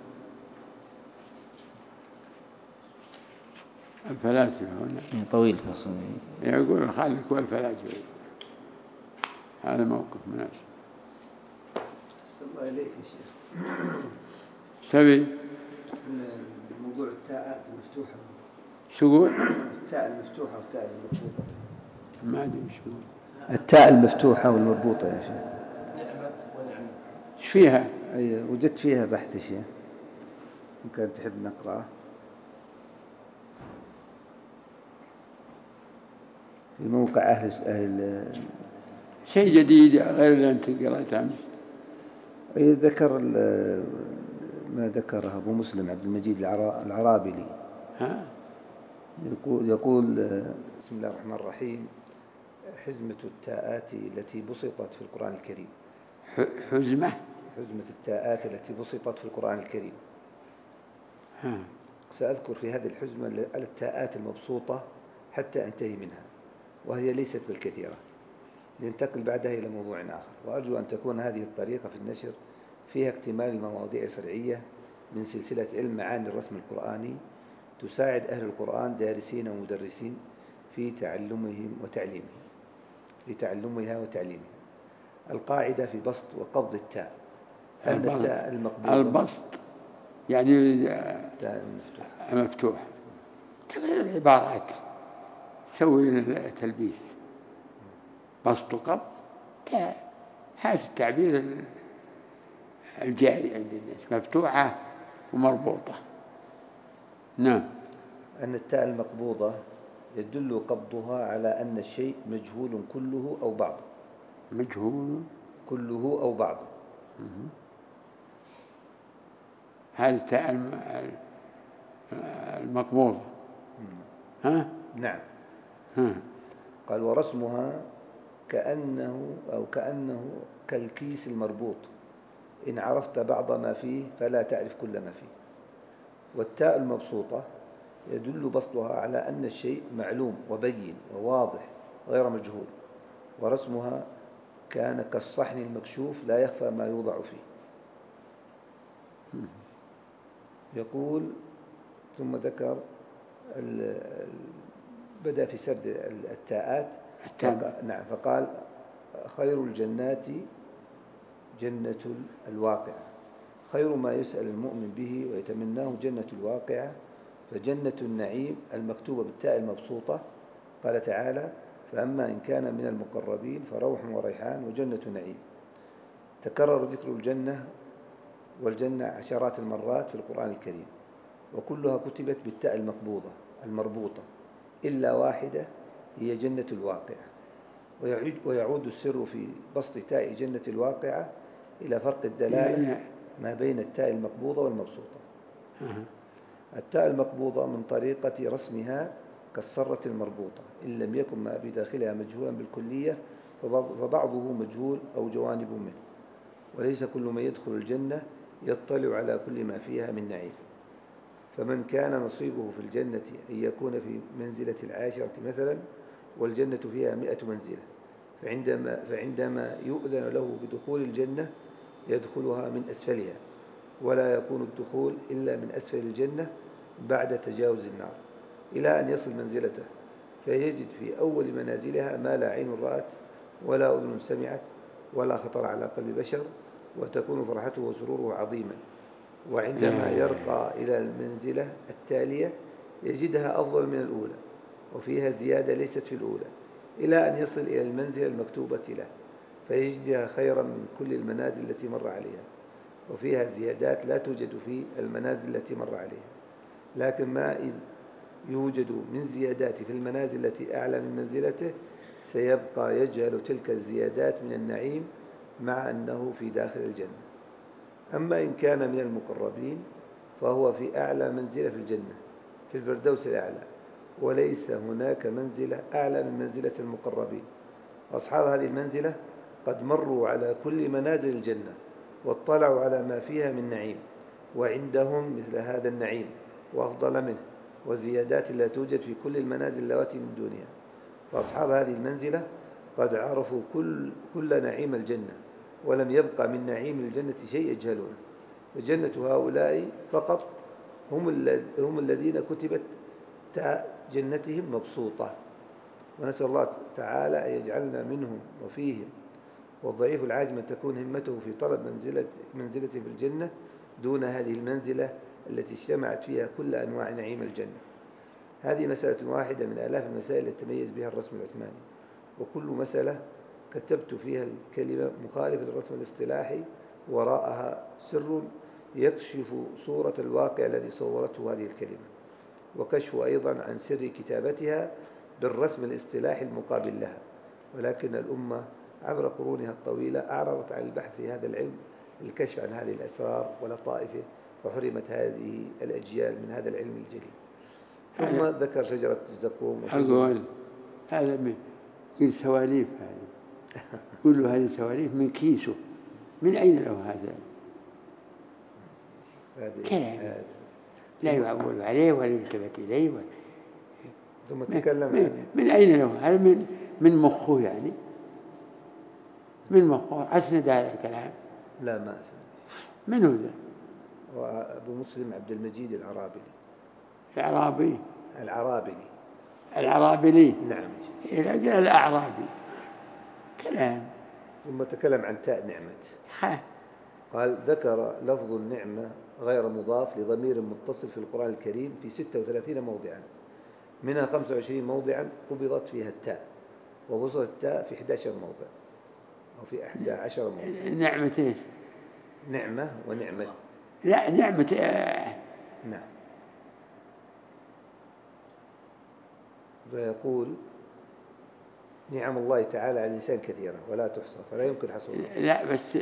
الفلاسفة هنا طويل فصل يقول خالك والفلاسفة. هذا موقف مناسب. الله إليك يا شيخ. سبي موضوع التاءات المفتوحة. شو قول؟ التاء المفتوحة والتاء المربوطة. ما أدري شو. التاء المفتوحة والمربوطة يا شيخ. إيش فيها؟ أي وجدت فيها بحث يا شيخ. إن كان تحب نقرأه. في موقع أهل أهل شيء جديد غير اللي أنت قرأته أمس. ذكر ما ذكره أبو مسلم عبد المجيد العرابلي. ها؟ يقول, يقول بسم الله الرحمن الرحيم: حزمة التاءات التي بسطت في القرآن الكريم. حزمة حزمة التاءات التي بسطت في القرآن الكريم. ها. سأذكر في هذه الحزمة التاءات المبسوطة حتى أنتهي منها، وهي ليست بالكثيرة، لننتقل بعدها إلى موضوع آخر. وأرجو أن تكون هذه الطريقة في النشر فيها اكتمال المواضيع الفرعية من سلسلة علم معاني الرسم القرآني، تساعد أهل القرآن دارسين ومدرسين في تعلمهم وتعليمهم في تعلمها وتعليمها. القاعدة في بسط وقبض التاء أن التاء المقبوضة، البسط يعني التاء المفتوح مفتوح، تغير العبارات، سوي تلبيس، بسط وقبض، هذا التعبير الجاري عند الناس، مفتوحة ومربوطة. نعم. أن التاء المقبوضة يدل قبضها على أن الشيء مجهول كله أو بعضه. مجهول كله أو بعضه. هذه التاء المقبوضة. ها؟ نعم. ها. قال: ورسمها كأنه أو كأنه كالكيس المربوط، إن عرفت بعض ما فيه فلا تعرف كل ما فيه. والتاء المبسوطة يدل بسطها على أن الشيء معلوم وبين وواضح غير مجهول، ورسمها كان كالصحن المكشوف لا يخفى ما يوضع فيه. يقول: ثم ذكر بدأ في سرد التاءات. نعم. فقال: خير الجنات جنة الواقعة، خير ما يسأل المؤمن به ويتمناه جنة الواقعة، فجنة النعيم المكتوبة بالتاء المبسوطة. قال تعالى: فأما إن كان من المقربين فروح وريحان وجنة نعيم. تكرر ذكر الجنة والجنة عشرات المرات في القرآن الكريم، وكلها كتبت بالتاء المقبوضة المربوطة إلا واحدة، هي جنة الواقعة. ويعود السر في بسط تاء جنة الواقعة إلى فرق الدلالة ما بين التاء المقبوضة والمبسوطة. التاء المقبوضة من طريقة رسمها كالصرة المربوطة، إن لم يكن ما بداخلها مجهولا بالكلية فبعضه مجهول أو جوانب منه، وليس كل من يدخل الجنة يطلع على كل ما فيها من نعيم. فمن كان نصيبه في الجنة أن يكون في منزلة العاشرة مثلا، والجنة فيها مئة منزلة، فعندما, فعندما يؤذن له بدخول الجنة يدخلها من أسفلها، ولا يكون الدخول إلا من أسفل الجنة بعد تجاوز النار، إلى أن يصل منزلته فيجد في أول منازلها ما لا عين رأت ولا أذن سمعت ولا خطر على قلب بشر، وتكون فرحته وسروره عظيما. وعندما يرقى إلى المنزلة التالية يجدها أفضل من الأولى، وفيها زيادة ليست في الأولى، إلى أن يصل إلى المنزلة المكتوبة له فيجدها خيرا من كل المنازل التي مر عليها، وفيها زيادات لا توجد في المنازل التي مر عليها. لكن ما إذ يوجد من زيادات في المنازل التي أعلى من منزلته سيبقى يجهل تلك الزيادات من النعيم مع أنه في داخل الجنة. أما إن كان من المقربين فهو في أعلى منزلة في الجنة في الفردوس الأعلى، وليس هناك منزلة أعلى من منزلة المقربين. أصحاب هذه المنزلة قد مروا على كل منازل الجنة واطلعوا على ما فيها من نعيم، وعندهم مثل هذا النعيم وأفضل منه وزيادات لا توجد في كل المنازل اللواتي من دونها. فأصحاب هذه المنزلة قد عرفوا كل, كل نعيم الجنة، ولم يبقى من نعيم الجنة شيء يجهلونه. فجنة هؤلاء فقط هم الذين كتبت جنتهم مبسوطة، ونسأل الله تعالى أن يجعلنا منهم وفيهم. والضعيف العاجم تكون همته في طلب منزلة منزلة في الجنة دون هذه المنزلة التي اجتمعت فيها كل أنواع نعيم الجنة. هذه مسألة واحدة من آلاف المسائل التي تميز بها الرسم العثماني، وكل مسألة كتبت فيها الكلمة مخالفة للرسم الاصطلاحي وراءها سر يكشف صورة الواقع الذي صورته هذه الكلمة، وكشف أيضا عن سر كتابتها بالرسم الاصطلاحي المقابل لها. ولكن الأمة عبر قرونها الطويلة أعرضت عن البحث في هذا العلم الكشف عن هذه الأسرار ولطائفه، فحرمت هذه الأجيال من هذا العلم الجليل. ثم ذكر شجرة الزقوم. أقول هذا من سواليف، هذه كل هذه سواليف من كيسه، من أين له هذا كلام لا يعول عليه ولا يلتفت إليه. ثم تكلم من, من أين له هذا؟ من من مخه، يعني من مخه أسند هذا الكلام. لا ما أسند. من هو ذا؟ وأبو مسلم عبد المجيد العرابلي. العرابي العرابلي العرابلي نعم، إلى أجل الأعرابي كلام. ثم تكلم عن تاء نعمة. قال ذكر لفظ النعمة غير مضاف لضمير متصل في القرآن الكريم في ستة وثلاثين موضعا، منها خمسة وعشرين موضعا قبضت فيها التاء، وبسطت التاء في أحد عشر موضع أو في أحد عشر موضع. نعمتين، نعمة ونعمة. لا نعمة آه. نعم. فيقول نعم الله تعالى على الإنسان كثيرة ولا تحصى فلا يمكن حصرها. لا بس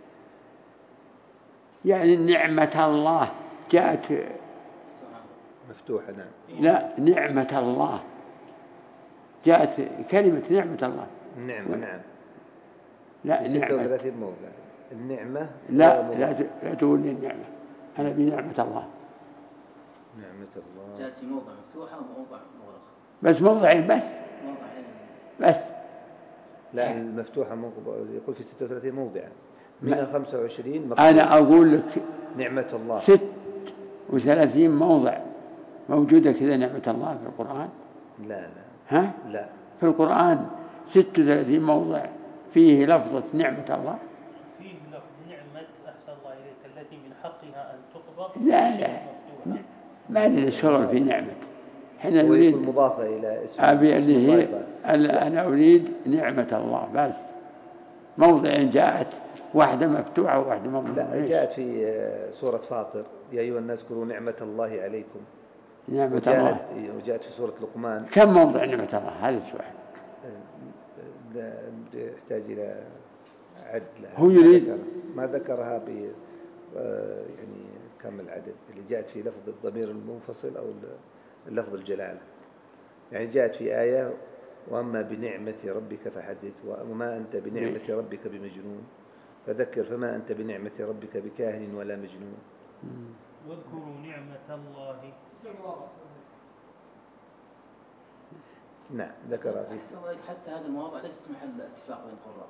يعني نعمة الله جاءت مفتوحة. نعم. لا نعمة الله جاءت كلمة نعمة الله. النعمة. نعم. لا نعمة. ستة وثلاثين موضع النعمة. لا لا لا تقول لي النعمة، أنا بنعمة الله. نعمة الله جاءت في موضع مفتوحة وموضع مغلق. بس موضعين بس. موضعين بس. لا المفتوحة يقول في ستة وثلاثين موضعا، منها خمسة وعشرين. أنا أقول لك نعمة الله ست وثلاثين موضع موجودة كذا نعمة الله في القرآن. لا لا. ها؟ لا في القرآن ست وثلاثين موضع فيه لفظة نعمة الله. فيه لفظ نعمة أحسن الله إليك التي من حقها أن تقبض. لا لا ما لنا شغل في نعمة. حين نريد مضافة إلى اسم أبي اللي هي أنا أريد نعمة الله بس. موضع جاءت واحدة مفتوحة وواحدة مغلقة. لا جاءت في سورة فاطر يا أيها الناس اذكروا نعمة الله عليكم. نعمة الله. وجاءت في سورة لقمان. كم موضع نعمة الله؟ هذا السؤال. يحتاج إلى عد. هو يريد ما ذكرها ب يعني كم العدد اللي جاءت في لفظ الضمير المنفصل أو اللفظ الجلالة. يعني جاءت في آية وأما بنعمة ربك فحدث وما أنت بنعمة ربك بمجنون فذكر فما أنت بنعمة ربك بكاهن ولا مجنون. واذكروا نعمة الله. نعم ذكرها في. حتى هذا المواضع ليست محل اتفاق بين القراء.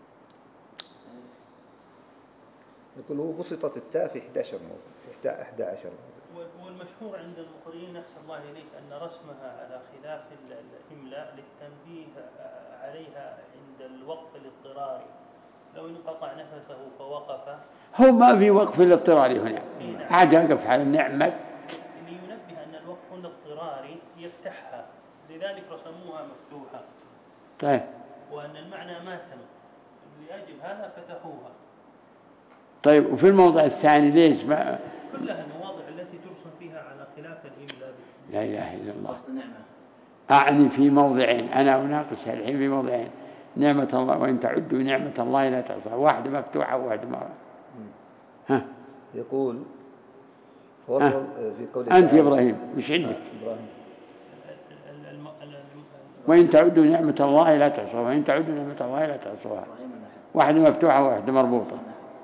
يقول هو بسطت التاء في أحد عشر موضع في أحد عشر موضع. والمشهور عند المقرئين أحسن الله إليك أن رسمها على خلاف الإملاء للتنبيه عليها عند الوقف الاضطراري، لو انقطع نفسه فوقف. هو ما في وقف الاضطراري هنا. عاد يقف على النعمة. لينبه أن الوقف الاضطراري يفتحها، لذلك رسموها مفتوحة. طيب. وأن المعنى ما تم، لأجل هذا فتحوها. طيب وفي الموضع الثاني ليش ما؟ كلها المواضع التي ترسم فيها على خلاف الإملاء. لا إله إلا الله. أعني في موضعين، أنا أناقش الحين في موضعين. نعمة الله وإن تعدوا نعمة الله لا تحصوها، واحدة مفتوحة وواحدة مرة. ها. يقول ها. في قوله أنت يا إبراهيم مش عندك؟ إبراهيم. وإن تعدوا نعمة الله لا تحصوها، وإن تعدوا نعمة الله لا تحصوها. واحدة مفتوحة وواحدة مربوطة.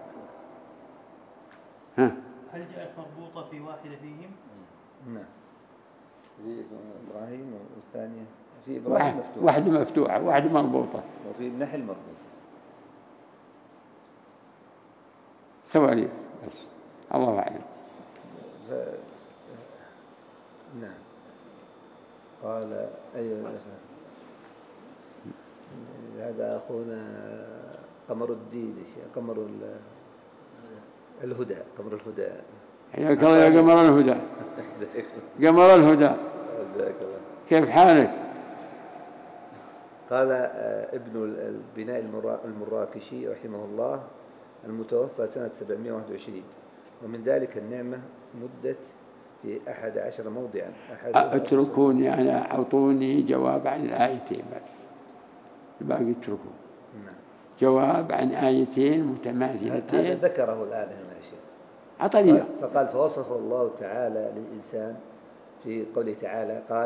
ها. هل جاءت مربوطة في واحدة فيهم؟ نعم. في إبراهيم والثانية في إبراهيم مفتوحة. واحدة مفتوحة واحدة مربوطة. وفي النحل مربوطة. سواليف بس الله أعلم. ف... نعم. قال أيوة هذا أخونا قمر الدين قمر الهدى قمر الهدى. حياك الله يا قمر الهدى. قمر الهدى كيف حالك؟ قال ابن البناء المراكشي رحمه الله المتوفى سنة سبعمائة وواحد وعشرين ومن ذلك النعمة مدت في أحد عشر موضعا. اتركوني يعني أعطوني جواب عن الآيتين بس، الباقي اتركوا. نعم. جواب عن آيتين متماثلتين هذا ذكره الآن هنا يا شيخ. عطني. فقال فوصف الله تعالى للإنسان في قوله تعالى قال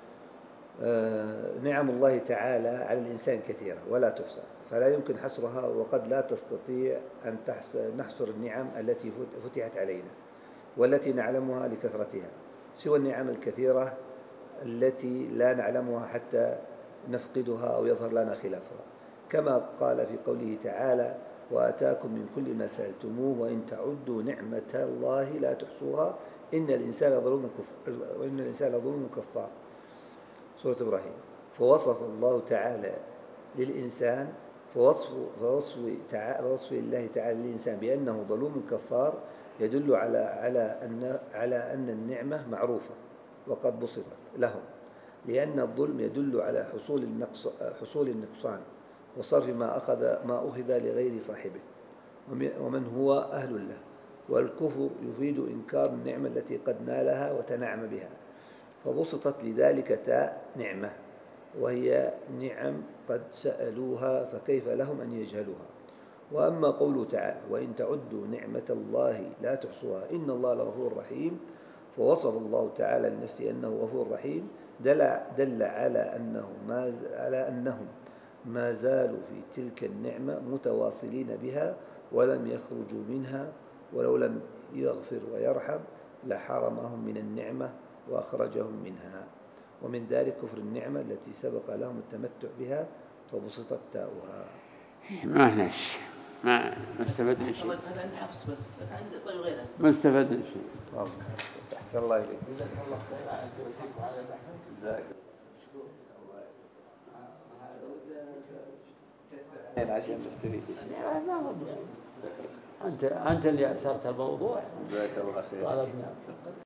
آه نعم الله تعالى على الإنسان كثيرة ولا تحصى فلا يمكن حصرها، وقد لا تستطيع أن نحصر النعم التي فتحت علينا والتي نعلمها لكثرتها، سوى النعم الكثيرة التي لا نعلمها حتى نفقدها أو يظهر لنا خلافها، كما قال في قوله تعالى وآتاكم من كل ما سألتموه وإن تعدوا نعمة الله لا تحصوها إن الإنسان ظلوم كفار وإن الإنسان لظلوم كفار، سورة إبراهيم. فوصف الله تعالى للإنسان فوصف, فوصف, فوصف الله تعالى للإنسان بأنه ظلوم كفار يدل على على أن على أن النعمة معروفة وقد بسطت لهم، لأن الظلم يدل على حصول النقص حصول النقصان وصرف ما أخذ ما أخذ لغير صاحبه ومن هو أهل له، والكفر يفيد إنكار النعمة التي قد نالها وتنعم بها، فبسطت لذلك تاء نعمة وهي نعم قد سألوها فكيف لهم أن يجهلوها. وأما قوله تعالى وإن تعدوا نعمة الله لا تحصوها إن الله لغفور رحيم، فوصف الله تعالى لنفسه أنه غفور رحيم دل, دل على, أنه ما على أنهم ما زالوا في تلك النعمة متواصلين بها ولم يخرجوا منها، ولو لم يغفر ويرحم لحرمهم من النعمة وأخرجهم منها. ومن ذلك كفر النعمة التي سبق لهم التمتع بها فبسطت تاؤها. ما هناش ما استفدنا شيء. هذا عند حفص بس عند طيب غيره ما استفدنا شيء. أحسن الله إليك. عشان نستفيد. أنت أنت اللي أثرت الموضوع. جزاك الله خير.